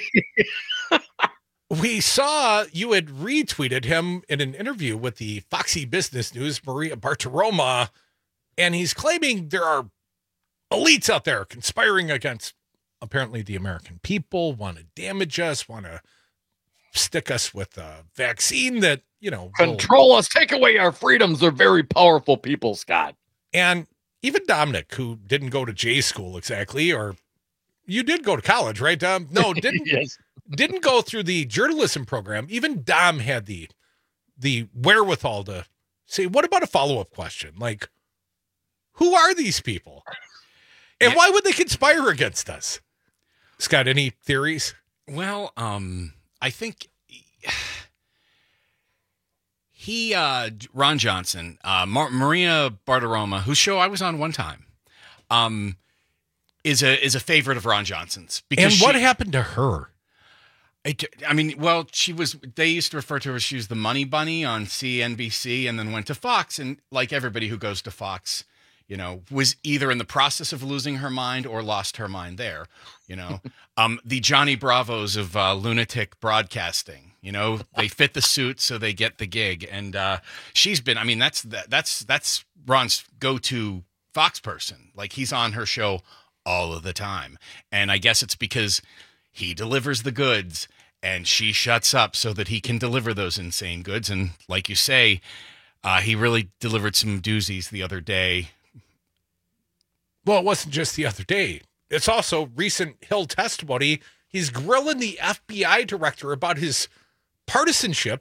we saw you had retweeted him in an interview with the Foxy Business News, Maria Bartiromo, and he's claiming there are elites out there conspiring against apparently the American people, want to damage us, want to stick us with a vaccine that, you know, control will... us, take away our freedoms. They're very powerful people, Scott. And even Dominic, who didn't go to J school exactly, or you did go to college, right, Dom? No, didn't yes. didn't go through the journalism program. Even Dom had the the wherewithal to say, what about a follow-up question? Like, who are these people? And yeah. why would they conspire against us? Scott, any theories? Well, um, I think he, uh, Ron Johnson, uh, Mar- Maria Bartiromo, whose show I was on one time, um, is a is a favorite of Ron Johnson's. Because and what she, happened to her? I, I mean, well, she was, they used to refer to her as she was the money bunny on C N B C and then went to Fox. And like everybody who goes to Fox, you know, was either in the process of losing her mind or lost her mind there, you know. um, the Johnny Bravos of uh, lunatic broadcasting, you know, they fit the suit so they get the gig. And uh, she's been, I mean, that's that, that's that's Ron's go-to Fox person. Like, he's on her show all of the time. And I guess it's because he delivers the goods and she shuts up so that he can deliver those insane goods. And like you say, uh, he really delivered some doozies the other day. Well, it wasn't just the other day. It's also recent Hill testimony. He's grilling the F B I director about his partisanship.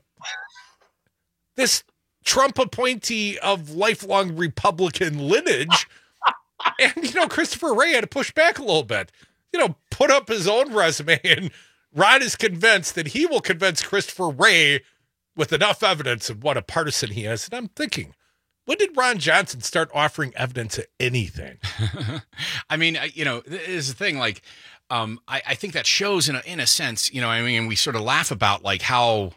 This Trump appointee of lifelong Republican lineage. And, you know, Christopher Wray had to push back a little bit, you know, put up his own resume. And Ron is convinced that he will convince Christopher Wray with enough evidence of what a partisan he is. And I'm thinking, when did Ron Johnson start offering evidence of anything? I mean, you know, is the thing, like, um, I, I think that shows in a, in a sense, you know, I mean, we sort of laugh about like how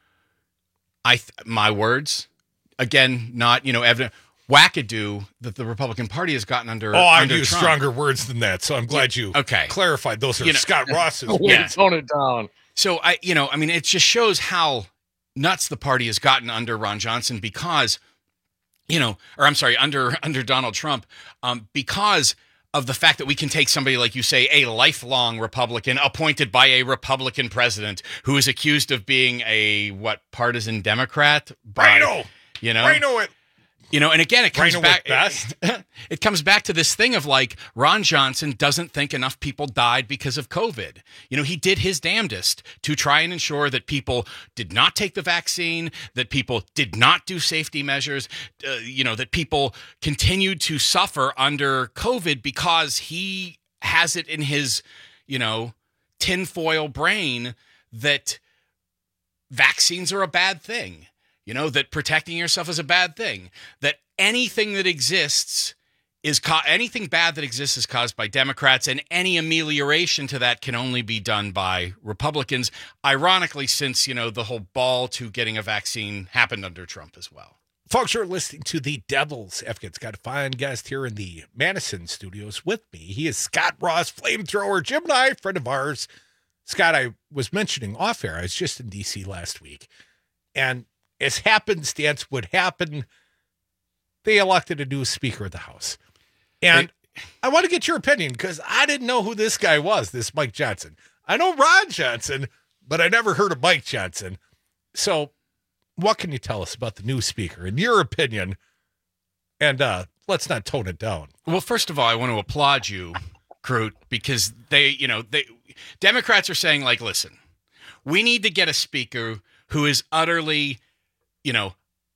I, th- my words, again, not, you know, evident, wackadoo that the Republican Party has gotten under. Oh, I under use Trump. stronger words than that. So I'm glad you okay. clarified. Those are you know, Scott Ross's words. Yeah. Tone it down. So I, you know, I mean, it just shows how nuts the party has gotten under Ron Johnson because, you know, or I'm sorry, under under Donald Trump, um, because of the fact that we can take somebody, like you say, a lifelong Republican appointed by a Republican president who is accused of being a, what, partisan Democrat? By, Rhino! You know? Rhino it! You know, and again, it comes Rhino back. Best. It, it comes back to this thing of like Ron Johnson doesn't think enough people died because of COVID. You know, he did his damnedest to try and ensure that people did not take the vaccine, that people did not do safety measures, uh, you know, that people continued to suffer under COVID because he has it in his, you know, tinfoil brain that vaccines are a bad thing. You know, that protecting yourself is a bad thing, that anything that exists is co- anything bad that exists is caused by Democrats, and any amelioration to that can only be done by Republicans. Ironically, since, you know, the whole ball to getting a vaccine happened under Trump as well. Folks, you're listening to the Devil's Advocates. Got a fine guest here in the Madison studios with me. He is Scott Ross, flamethrower, Jim and I, friend of ours. Scott, I was mentioning off air, I was just in D C last week, and as happenstance would happen, they elected a new Speaker of the House. And hey. I want to get your opinion because I didn't know who this guy was, this Mike Johnson. I know Ron Johnson, but I never heard of Mike Johnson. So what can you tell us about the new Speaker, in your opinion? And uh, let's not tone it down. Well, first of all, I want to applaud you Crute, because they, you know, they Democrats are saying, like, listen, we need to get a speaker who is utterly, you know,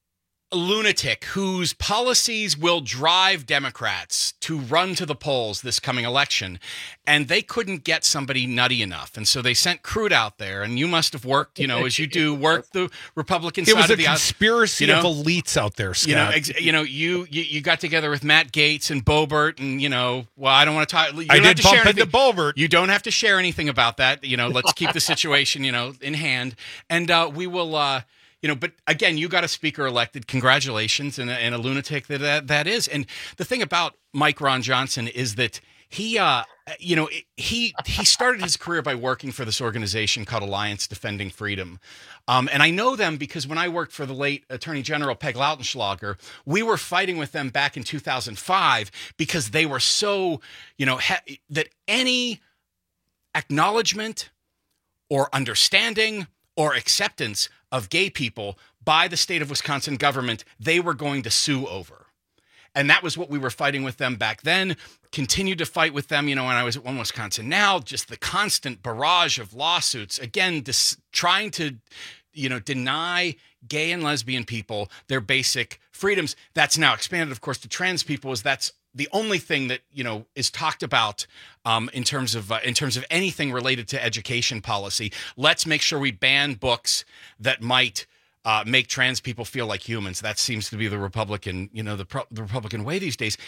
a lunatic, whose policies will drive Democrats to run to the polls this coming election. And they couldn't get somebody nutty enough. And so they sent Crute out there, and you must have worked, you know, as you do, work the Republican It side was a of the conspiracy you know, of elites out there, Scott. You know, ex- you know, you, you you got together with Matt Gaetz and Boebert, and, you know, well, I don't want to talk. You I don't have did to bump share into anything. Boebert. You don't have to share anything about that. You know, let's keep the situation, you know, in hand. And uh, we will, uh, you know, but again, you got a speaker elected. Congratulations, and a, and a lunatic that, that that is. And the thing about Mike Ron Johnson is that he, uh, you know, he he started his career by working for this organization called Alliance Defending Freedom. Um, and I know them because when I worked for the late Attorney General Peg Lautenschlager, we were fighting with them back in two thousand five because they were so, you know, he- that any acknowledgement or understanding or acceptance of gay people by the state of Wisconsin government, they were going to sue over. And that was what we were fighting with them back then, continued to fight with them, you know, when I was at One Wisconsin Now, just the constant barrage of lawsuits, again, dis- trying to, you know, deny gay and lesbian people their basic freedoms. That's now expanded, of course, to trans people, as that's the only thing that, you know, is talked about um, in terms of uh, in terms of anything related to education policy. Let's make sure we ban books that might uh, make trans people feel like humans. That seems to be the Republican, you know, the, pro- the Republican way these days.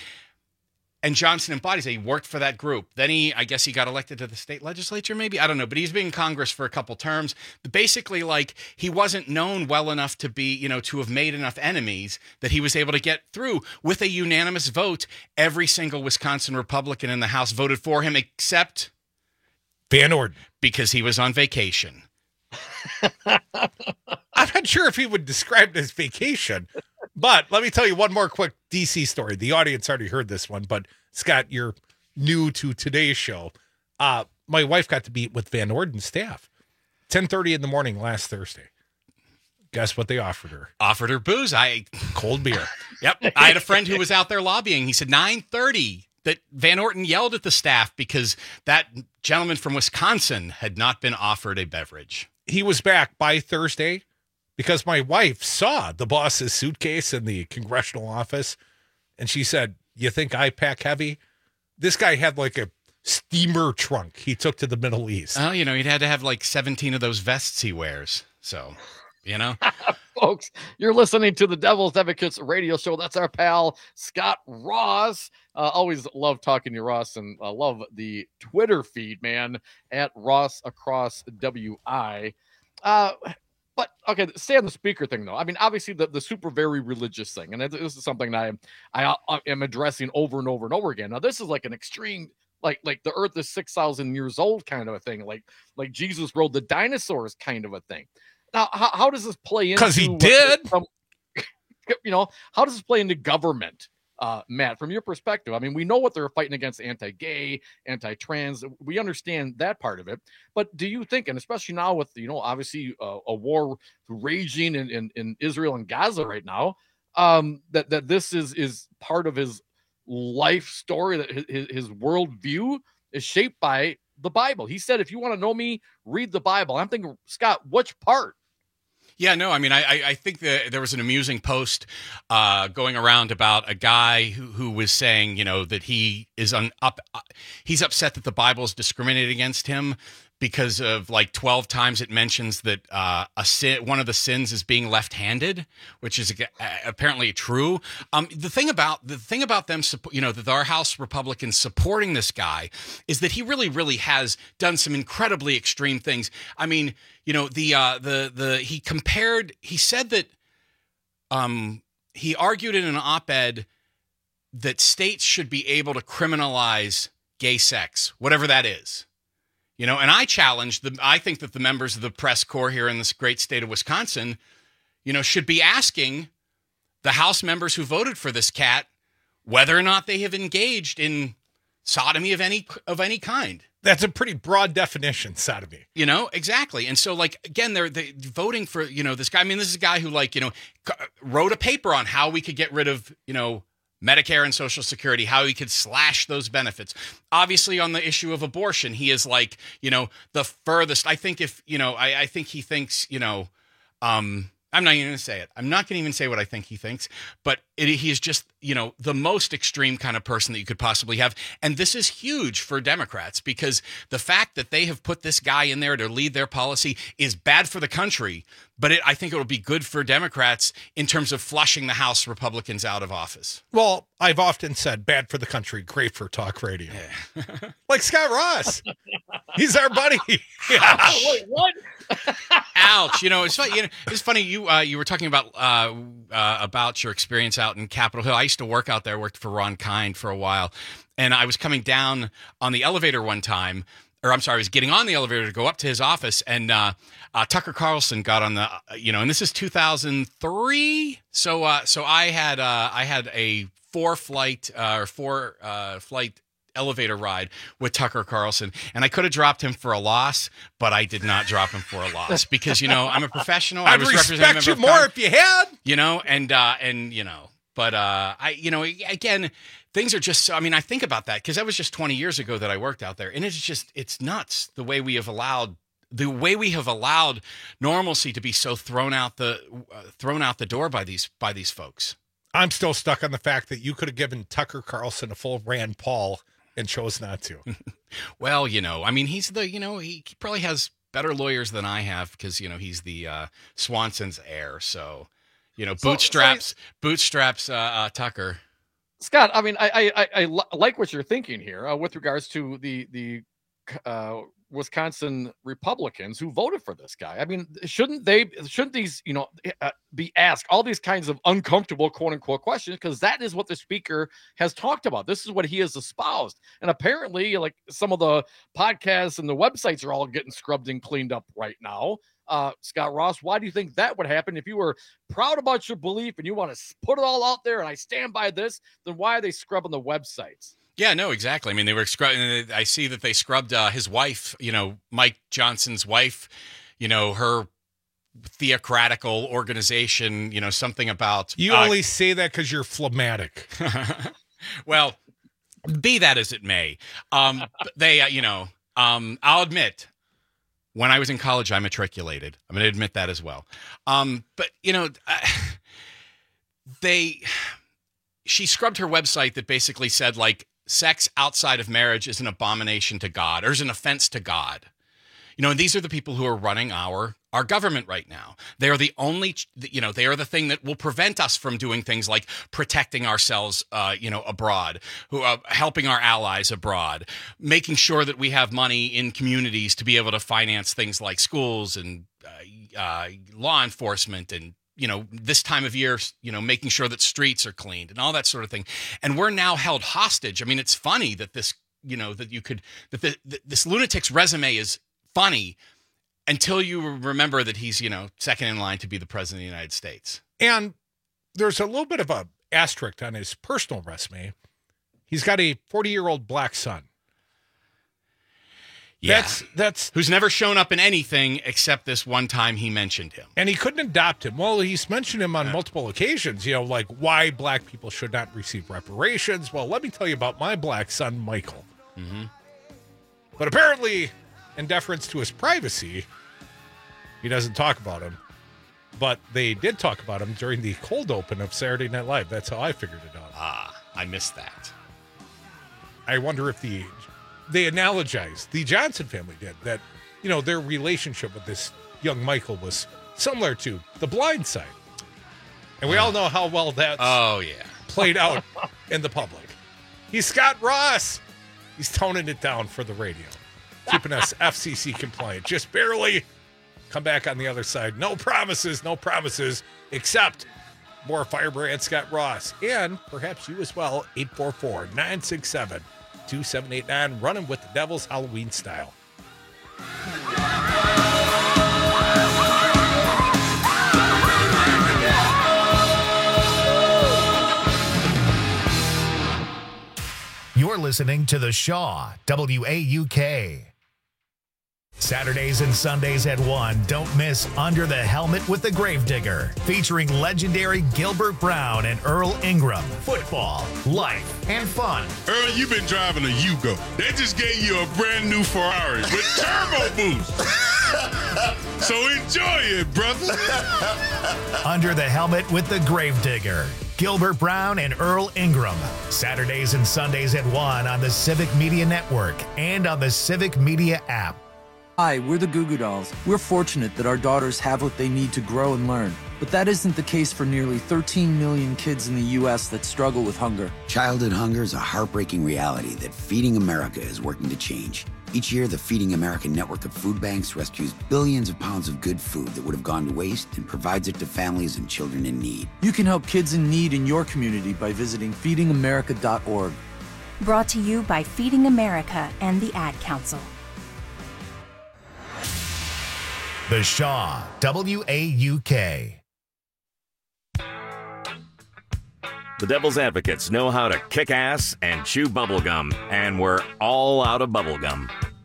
And Johnson embodies it. He worked for that group. Then he, I guess he got elected to the state legislature, maybe? I don't know. But he's been in Congress for a couple terms. But basically, like, he wasn't known well enough to be, you know, to have made enough enemies that he was able to get through with a unanimous vote. Every single Wisconsin Republican in the House voted for him, except Van Orden, because he was on vacation. I'm not sure if he would describe it as vacation, but let me tell you one more quick D C story. The audience already heard this one, but Scott, you're new to today's show. Uh, my wife got to meet with Van Orden's staff. ten thirty in the morning last Thursday. Guess what they offered her? Offered her booze. I cold beer. Yep. I had a friend who was out there lobbying. He said nine thirty that Van Orten yelled at the staff because that gentleman from Wisconsin had not been offered a beverage. He was back by Thursday because my wife saw the boss's suitcase in the congressional office, and she said, "You think I pack heavy?" This guy had like a steamer trunk he took to the Middle East. Oh, you know, he'd had to have like seventeen of those vests he wears. So, you know. Folks, you're listening to the Devil's Advocates radio show. That's our pal, Scott Ross. Uh, always love talking to Ross, and uh, love the Twitter feed, man, at Ross Across W I. Uh, but, okay, stay on the speaker thing, though. I mean, obviously, the, the super very religious thing, and this is something that I, I, I am addressing over and over and over again. Now, this is like an extreme, like like the earth is six thousand years old kind of a thing, like like Jesus rode the dinosaurs kind of a thing. Now, how, how does this play into? Because he did. Some, you know, how does this play into government, uh, Matt? From your perspective, I mean, we know what they're fighting against: anti-gay, anti-trans. We understand that part of it. But do you think, and especially now with, you know, obviously uh, a war raging in, in, in Israel and Gaza right now, um, that that this is is part of his life story, that his, his worldview is shaped by the Bible? He said, "If you want to know me, read the Bible." I'm thinking, Scott, which part? Yeah, no, I mean, I I think that there was an amusing post uh, going around about a guy who, who was saying, you know, that he is un, up, uh, he's upset that the Bible is discriminated against him because of like twelve times it mentions that uh, a sin, one of the sins is being left-handed, which is uh, apparently true. Um, the thing about the thing about them, you know, that our House Republicans supporting this guy is that he really, really has done some incredibly extreme things. I mean, you know, the uh, the the he compared, he said that um, he argued in an op-ed that states should be able to criminalize gay sex, whatever that is. You know, and I challenge the, I think that the members of the press corps here in this great state of Wisconsin, you know, should be asking the House members who voted for this cat whether or not they have engaged in sodomy of any of any kind. That's a pretty broad definition, sodomy. You know, exactly. And so, like, again, they're, they're voting for, you know, this guy. I mean, this is a guy who, like, you know, wrote a paper on how we could get rid of, you know, Medicare and Social Security, how he could slash those benefits. Obviously, on the issue of abortion, he is like, you know, the furthest. I think if, you know, I, I think he thinks, you know, um, I'm not even going to say it. I'm not going to even say what I think he thinks, but it, he is just, you know, the most extreme kind of person that you could possibly have. And this is huge for Democrats because the fact that they have put this guy in there to lead their policy is bad for the country, but it, I think it will be good for Democrats in terms of flushing the House Republicans out of office. Well, I've often said bad for the country, great for talk radio. Yeah. Like Scott Ross. He's our buddy. Yeah. Wait, what? Ouch! You know, it's funny. You know, it's funny. You uh, you were talking about uh, uh, about your experience out in Capitol Hill. I used to work out there. Worked for Ron Kind for a while, and I was coming down on the elevator one time, or I'm sorry, I was getting on the elevator to go up to his office, and uh, uh, Tucker Carlson got on the, uh, you know, and this is two thousand three. So uh, so I had uh, I had a four flight uh, or four uh, flight. elevator ride with Tucker Carlson, and I could have dropped him for a loss, but I did not drop him for a loss because, you know, I'm a professional. I'd I was respect you more if you had, you know, and uh, and you know, but uh, I, you know, again, things are just. I mean, I think about that because that was just twenty years ago that I worked out there, and it's just it's nuts the way we have allowed. The way we have allowed normalcy to be so thrown out the uh, thrown out the door by these by these folks. I'm still stuck on the fact that you could have given Tucker Carlson a full Rand Paul and chose not to. Well, you know, I mean, he's the, you know, he probably has better lawyers than I have because, you know, he's the uh, Swanson's heir. So, you know, bootstraps, so, so bootstraps uh, uh, Tucker. Scott, I mean, I I, I, I like what you're thinking here uh, with regards to the the uh, Wisconsin Republicans who voted for this guy. I mean, shouldn't they, shouldn't these, you know, uh, be asked all these kinds of uncomfortable quote unquote questions? Because that is what the speaker has talked about. This is what he has espoused. And apparently, like some of the podcasts and the websites are all getting scrubbed and cleaned up right now. Uh, Scott Ross, why do you think that would happen? If you were proud about your belief and you want to put it all out there and I stand by this, then why are they scrubbing the websites? Yeah, no, exactly. I mean, they were scrubbing. I see that they scrubbed uh, his wife, you know, Mike Johnson's wife, you know, her theocratical organization, you know, something about. You uh, only say that because you're phlegmatic. Well, be that as it may. Um, they, uh, you know, um, I'll admit, when I was in college, I matriculated. I'm going to admit that as well. Um, but, you know, uh, they, she scrubbed her website that basically said, like, sex outside of marriage is an abomination to God or is an offense to God. You know, and these are the people who are running our our government right now. They are the only, you know, they are the thing that will prevent us from doing things like protecting ourselves, uh, you know, abroad, who are helping our allies abroad, making sure that we have money in communities to be able to finance things like schools and uh, uh, law enforcement and, you know, this time of year, you know, making sure that streets are cleaned and all that sort of thing. And we're now held hostage. I mean, it's funny that this, you know, that you could, that the, the, this lunatic's resume is funny until you remember that he's, you know, second in line to be the president of the United States. And there's a little bit of a asterisk on his personal resume. He's got a forty-year-old black son. Yeah. That's, that's who's never shown up in anything except this one time he mentioned him. And he couldn't adopt him. Well, he's mentioned him on yeah. multiple occasions, you know, like why black people should not receive reparations. Well, let me tell you about my black son, Michael. Mm-hmm. But apparently, in deference to his privacy, he doesn't talk about him. But they did talk about him during the cold open of Saturday Night Live. That's how I figured it out. Ah, I missed that. I wonder if the... They analogized, the Johnson family did, that, you know, their relationship with this young Michael was similar to The Blind Side. And we uh, all know how well that's oh, yeah. played out in the public. He's Scott Ross. He's toning it down for the radio, keeping us F C C compliant. Just barely. Come back on the other side. No promises, no promises, except more Firebrand Scott Ross. And perhaps you as well, eight four four, nine six seven, two seven eight nine, running with the Devils Halloween style. You're listening to The Shaw, W A U K. Saturdays and Sundays at one, don't miss Under the Helmet with the Gravedigger, featuring legendary Gilbert Brown and Earl Ingram. Football, life, and fun. Earl, you've been driving a Yugo. They just gave you a brand new Ferrari with turbo boost. So enjoy it, brother. Under the Helmet with the Gravedigger. Gilbert Brown and Earl Ingram. Saturdays and Sundays at one on the Civic Media Network and on the Civic Media app. Hi, we're the Goo Goo Dolls. We're fortunate that our daughters have what they need to grow and learn. But that isn't the case for nearly thirteen million kids in the U S that struggle with hunger. Childhood hunger is a heartbreaking reality that Feeding America is working to change. Each year, the Feeding America network of food banks rescues billions of pounds of good food that would have gone to waste and provides it to families and children in need. You can help kids in need in your community by visiting feeding america dot org. Brought to you by Feeding America and the Ad Council. The Shaw, W A U K. The Devil's Advocates know how to kick ass and chew bubblegum, and we're all out of bubblegum.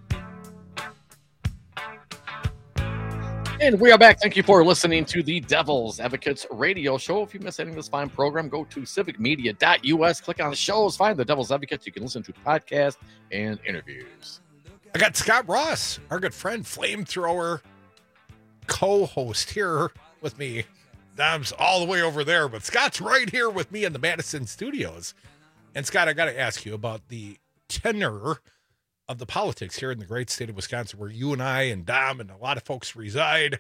And we are back. Thank you for listening to the Devil's Advocates radio show. If you miss any of this fine program, go to civic media dot U S, click on the shows, find the Devil's Advocates. You can listen to podcasts and interviews. I got Scott Ross, our good friend, flamethrower co-host here with me. Dom's all the way over there, but Scott's right here with me in the Madison studios. And Scott, I got to ask you about the tenor of the politics here in the great state of Wisconsin, where you and I and Dom and a lot of folks reside.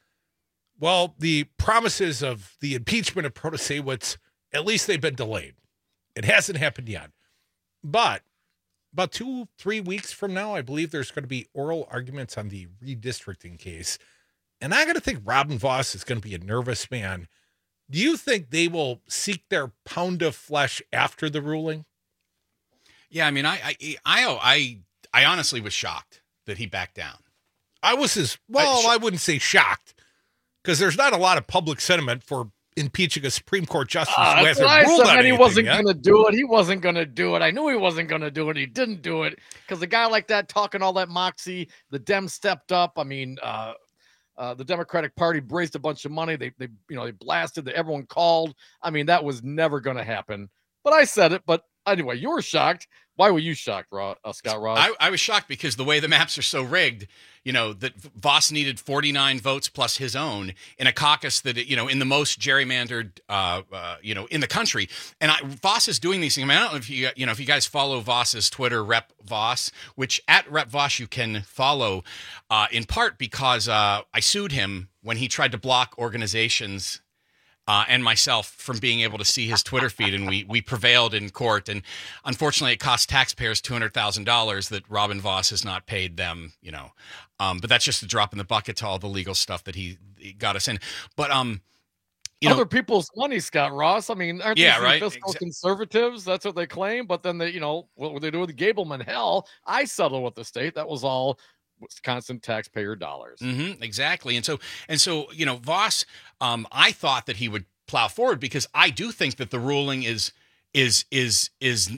Well, the promises of the impeachment of Protasewicz, at least they've been delayed. It hasn't happened yet. But about two, three weeks from now, I believe there's going to be oral arguments on the redistricting case. And I got to think Robin Vos is going to be a nervous man. Do you think they will seek their pound of flesh after the ruling? Yeah, I mean, I I I I, I honestly was shocked that he backed down. I was as well. I, I wouldn't say shocked, because there's not a lot of public sentiment for impeaching a Supreme Court justice uh, who hasn't I ruled said, on man, anything he wasn't yet. going to do it. He wasn't going to do it. I knew he wasn't going to do it. He didn't do it because a guy like that talking all that moxie, the Dems stepped up. I mean, uh, uh, the Democratic Party raised a bunch of money. They, they, you know, they blasted. That everyone called. I mean, that was never going to happen. But I said it. But anyway, you were shocked. Why were you shocked, Ross, uh, Scott Ross? I, I was shocked because the way the maps are so rigged, you know, that Vos needed forty-nine votes plus his own in a caucus that, you know, in the most gerrymandered, uh, uh, you know, in the country. And I, Vos is doing these things. I mean, I don't know if you, you know, if you guys follow Vos's Twitter, Rep Vos, which at Rep Vos you can follow, uh, in part because uh, I sued him when he tried to block organizations Uh, and myself from being able to see his Twitter feed, and we we prevailed in court. And unfortunately, it cost taxpayers two hundred thousand dollars that Robin Vos has not paid them. You know, um, but that's just a drop in the bucket to all the legal stuff that he, he got us in. But um, you other know, people's money, Scott Ross. I mean, aren't yeah, these right? fiscal Exa- conservatives? That's what they claim. But then they, you know, what would they do with Gableman? Hell, I settled with the state. That was all Wisconsin taxpayer dollars. Mm-hmm, exactly. And so, and so, you know, Vos, um, I thought that he would plow forward because I do think that the ruling is, is, is, is,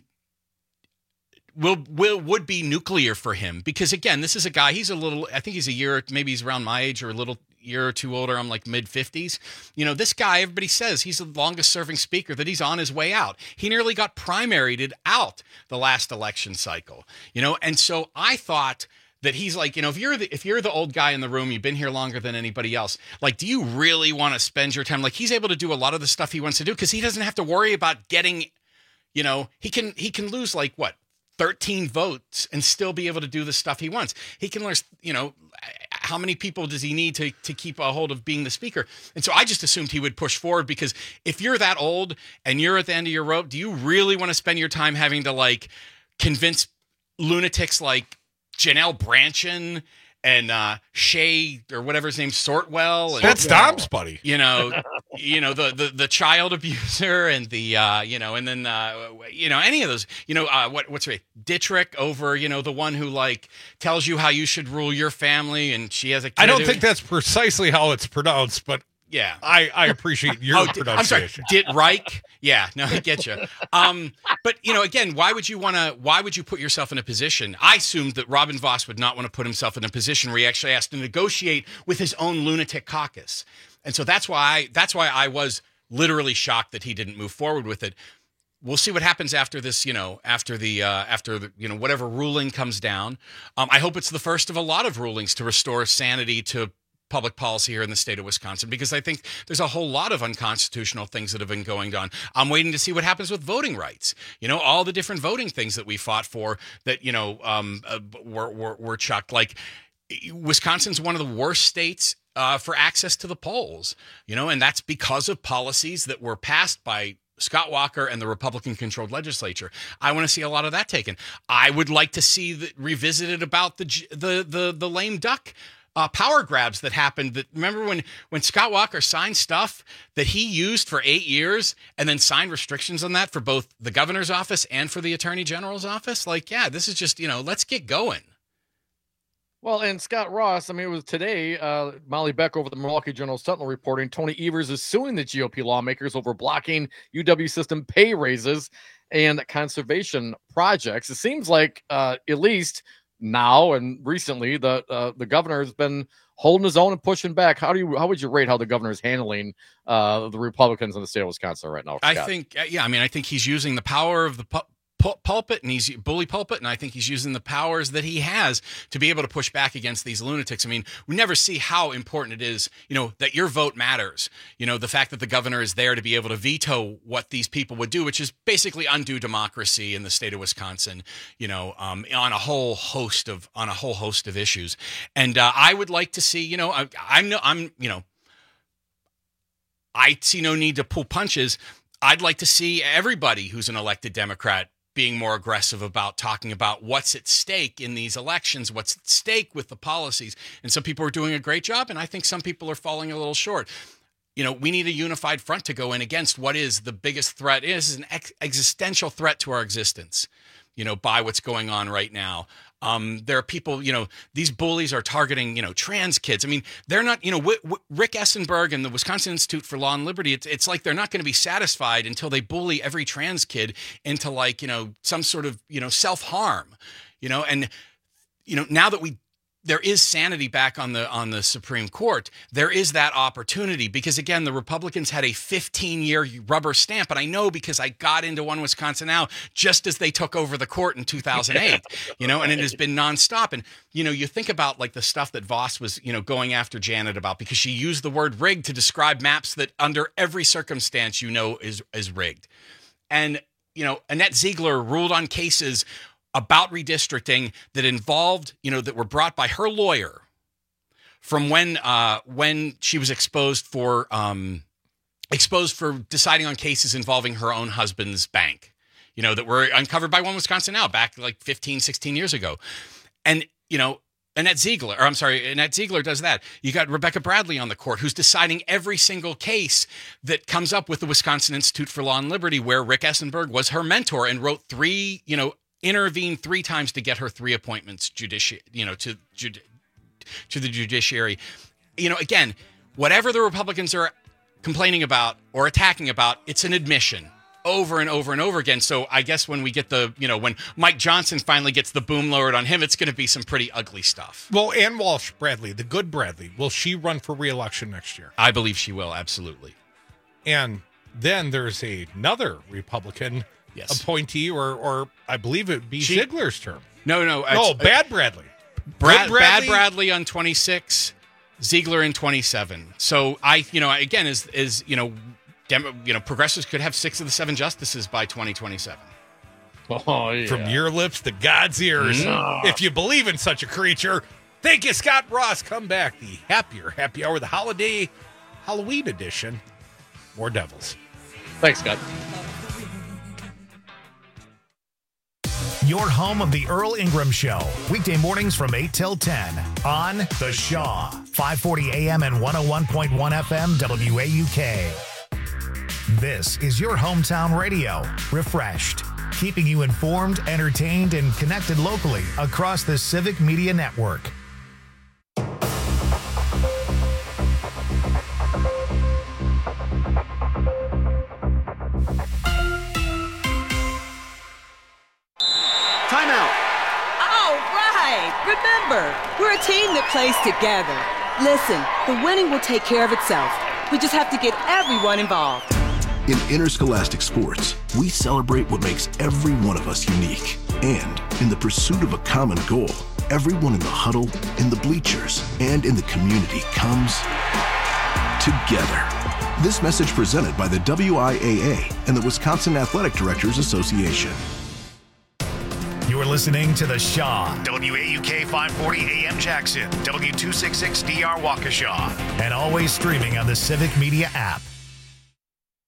will, will, would be nuclear for him. Because again, this is a guy, he's a little, I think he's a year, maybe he's around my age or a little year or two older. I'm like mid fifties. You know, this guy, everybody says he's the longest serving speaker, that he's on his way out. He nearly got primaried out the last election cycle, you know? And so I thought that he's like, you know, if you're the if you're the old guy in the room, you've been here longer than anybody else. Like, do you really want to spend your time? Like, he's able to do a lot of the stuff he wants to do because he doesn't have to worry about getting, you know, he can he can lose like what thirteen votes and still be able to do the stuff he wants. He can lose, you know, how many people does he need to to keep a hold of being the speaker? And so I just assumed he would push forward because if you're that old and you're at the end of your rope, do you really want to spend your time having to like convince lunatics like Janelle Branchen and uh, Shay or whatever his name, Sortwell. And, That's Dom's buddy. You know, you know the, the the child abuser and the uh, you know, and then uh, you know any of those. You know uh, what what's her name? Dittrich over you know the one who like tells you how you should rule your family, and she has a kid I don't who, think that's precisely how it's pronounced, but Yeah. I, I appreciate your oh, d- I'm sorry. pronunciation. Dit Reich. Yeah, no, I get you. Um, but you know, again, why would you want to? Why would you put yourself in a position? I assumed that Robin Vos would not want to put himself in a position where he actually has to negotiate with his own lunatic caucus, and so that's why I, that's why I was literally shocked that he didn't move forward with it. We'll see what happens after this, you know, after the, uh, after the, you know, whatever ruling comes down. Um, I hope it's the first of a lot of rulings to restore sanity to public policy here in the state of Wisconsin, because I think there's a whole lot of unconstitutional things that have been going on. I'm waiting to see what happens with voting rights. You know, all the different voting things that we fought for that, you know, um, uh, were, were, were chucked. Like, Wisconsin's one of the worst states uh, for access to the polls, you know, and that's because of policies that were passed by Scott Walker and the Republican-controlled legislature. I want to see a lot of that taken. I would like to see the, revisited about the the the the lame duck uh, power grabs that happened. That remember when when Scott Walker signed stuff that he used for eight years and then signed restrictions on that for both the governor's office and for the attorney general's office? Like, yeah, this is just, you know, let's get going. Well, and Scott Ross, I mean, it was today, uh, Molly Beck over the Milwaukee Journal-Sentinel reporting Tony Evers is suing the G O P lawmakers over blocking U W system pay raises and conservation projects. It seems like uh, at least now and recently the uh, the governor has been holding his own and pushing back. How do you how would you rate how the governor is handling uh, the Republicans in the state of Wisconsin right now, Scott? I think, yeah, I mean, I think he's using the power of the pu- pulpit and he's bully pulpit, and I think he's using the powers that he has to be able to push back against these lunatics. I mean, we never see how important it is, you know, that your vote matters. You know, the fact that the governor is there to be able to veto what these people would do, which is basically undo democracy in the state of Wisconsin, you know, um, on a whole host of on a whole host of issues. And uh, I would like to see, you know, I, I'm no, I'm, you know, I see no need to pull punches. I'd like to see everybody who's an elected Democrat being more aggressive about talking about what's at stake in these elections, what's at stake with the policies. And some people are doing a great job, and I think some people are falling a little short. You know, we need a unified front to go in against what is the biggest threat. It is an ex- existential threat to our existence, you know, by what's going on right now. Um, there are people, you know, these bullies are targeting, you know, trans kids. I mean, they're not, you know, w- w- Rick Essenberg and the Wisconsin Institute for Law and Liberty, it's, it's like they're not going to be satisfied until they bully every trans kid into like, you know, some sort of, you know, self-harm, you know, and, you know, now that we, there is sanity back on the on the Supreme Court, there is that opportunity because, again, the Republicans had a fifteen-year rubber stamp. And I know because I got into One Wisconsin Now just as they took over the court in two thousand eight, you know, and it has been nonstop. And, you know, you think about like the stuff that Vos was, you know, going after Janet about because she used the word rigged to describe maps that under every circumstance, you know, is, is rigged. And, you know, Annette Ziegler ruled on cases about redistricting that involved, you know, that were brought by her lawyer from when uh, when she was exposed for um, exposed for deciding on cases involving her own husband's bank, you know, that were uncovered by One Wisconsin Now back like fifteen, sixteen years ago. And, you know, Annette Ziegler, or I'm sorry, Annette Ziegler does that. You got Rebecca Bradley on the court who's deciding every single case that comes up with the Wisconsin Institute for Law and Liberty, where Rick Essenberg was her mentor and wrote three, you know, intervened three times to get her three appointments judici- you know, to, judi- to the judiciary. You know, again, whatever the Republicans are complaining about or attacking about, it's an admission over and over and over again. So I guess when we get the, you know, when Mike Johnson finally gets the boom lowered on him, it's going to be some pretty ugly stuff. Well, Ann Walsh Bradley, the good Bradley, will she run for re-election next year? I believe she will, absolutely. And then there's a, another Republican Yes. appointee, or or I believe it would be she, Ziegler's term. No, no. No, uh, Bad Bradley. Brad, Bradley. Bad Bradley on twenty-six, Ziegler in twenty-seven. So I, you know, again, is, is you know, Dem- you know, progressives could have six of the seven justices by twenty twenty-seven. Oh, yeah. From your lips to God's ears. Mm. If you believe in such a creature. Thank you, Scott Ross. Come back. The happier happy hour, the holiday Halloween edition. More Devils. Thanks, Scott. Your home of the Earl Ingram Show. Weekday mornings from eight till ten on The Shaw. five forty A M and one oh one point one F M W A U K. This is your hometown radio. Refreshed. Keeping you informed, entertained, and connected locally across the Civic Media Network. Remember, we're a team that plays together. Listen, the winning will take care of itself. We just have to get everyone involved. In interscholastic sports, we celebrate what makes every one of us unique. And in the pursuit of a common goal, everyone in the huddle, in the bleachers, and in the community comes together. This message presented by the W I A A and the Wisconsin Athletic Directors Association. You're listening to The Shaw, W A U K five forty A M Jackson, W two sixty-six D R Waukesha, and always streaming on the Civic Media app.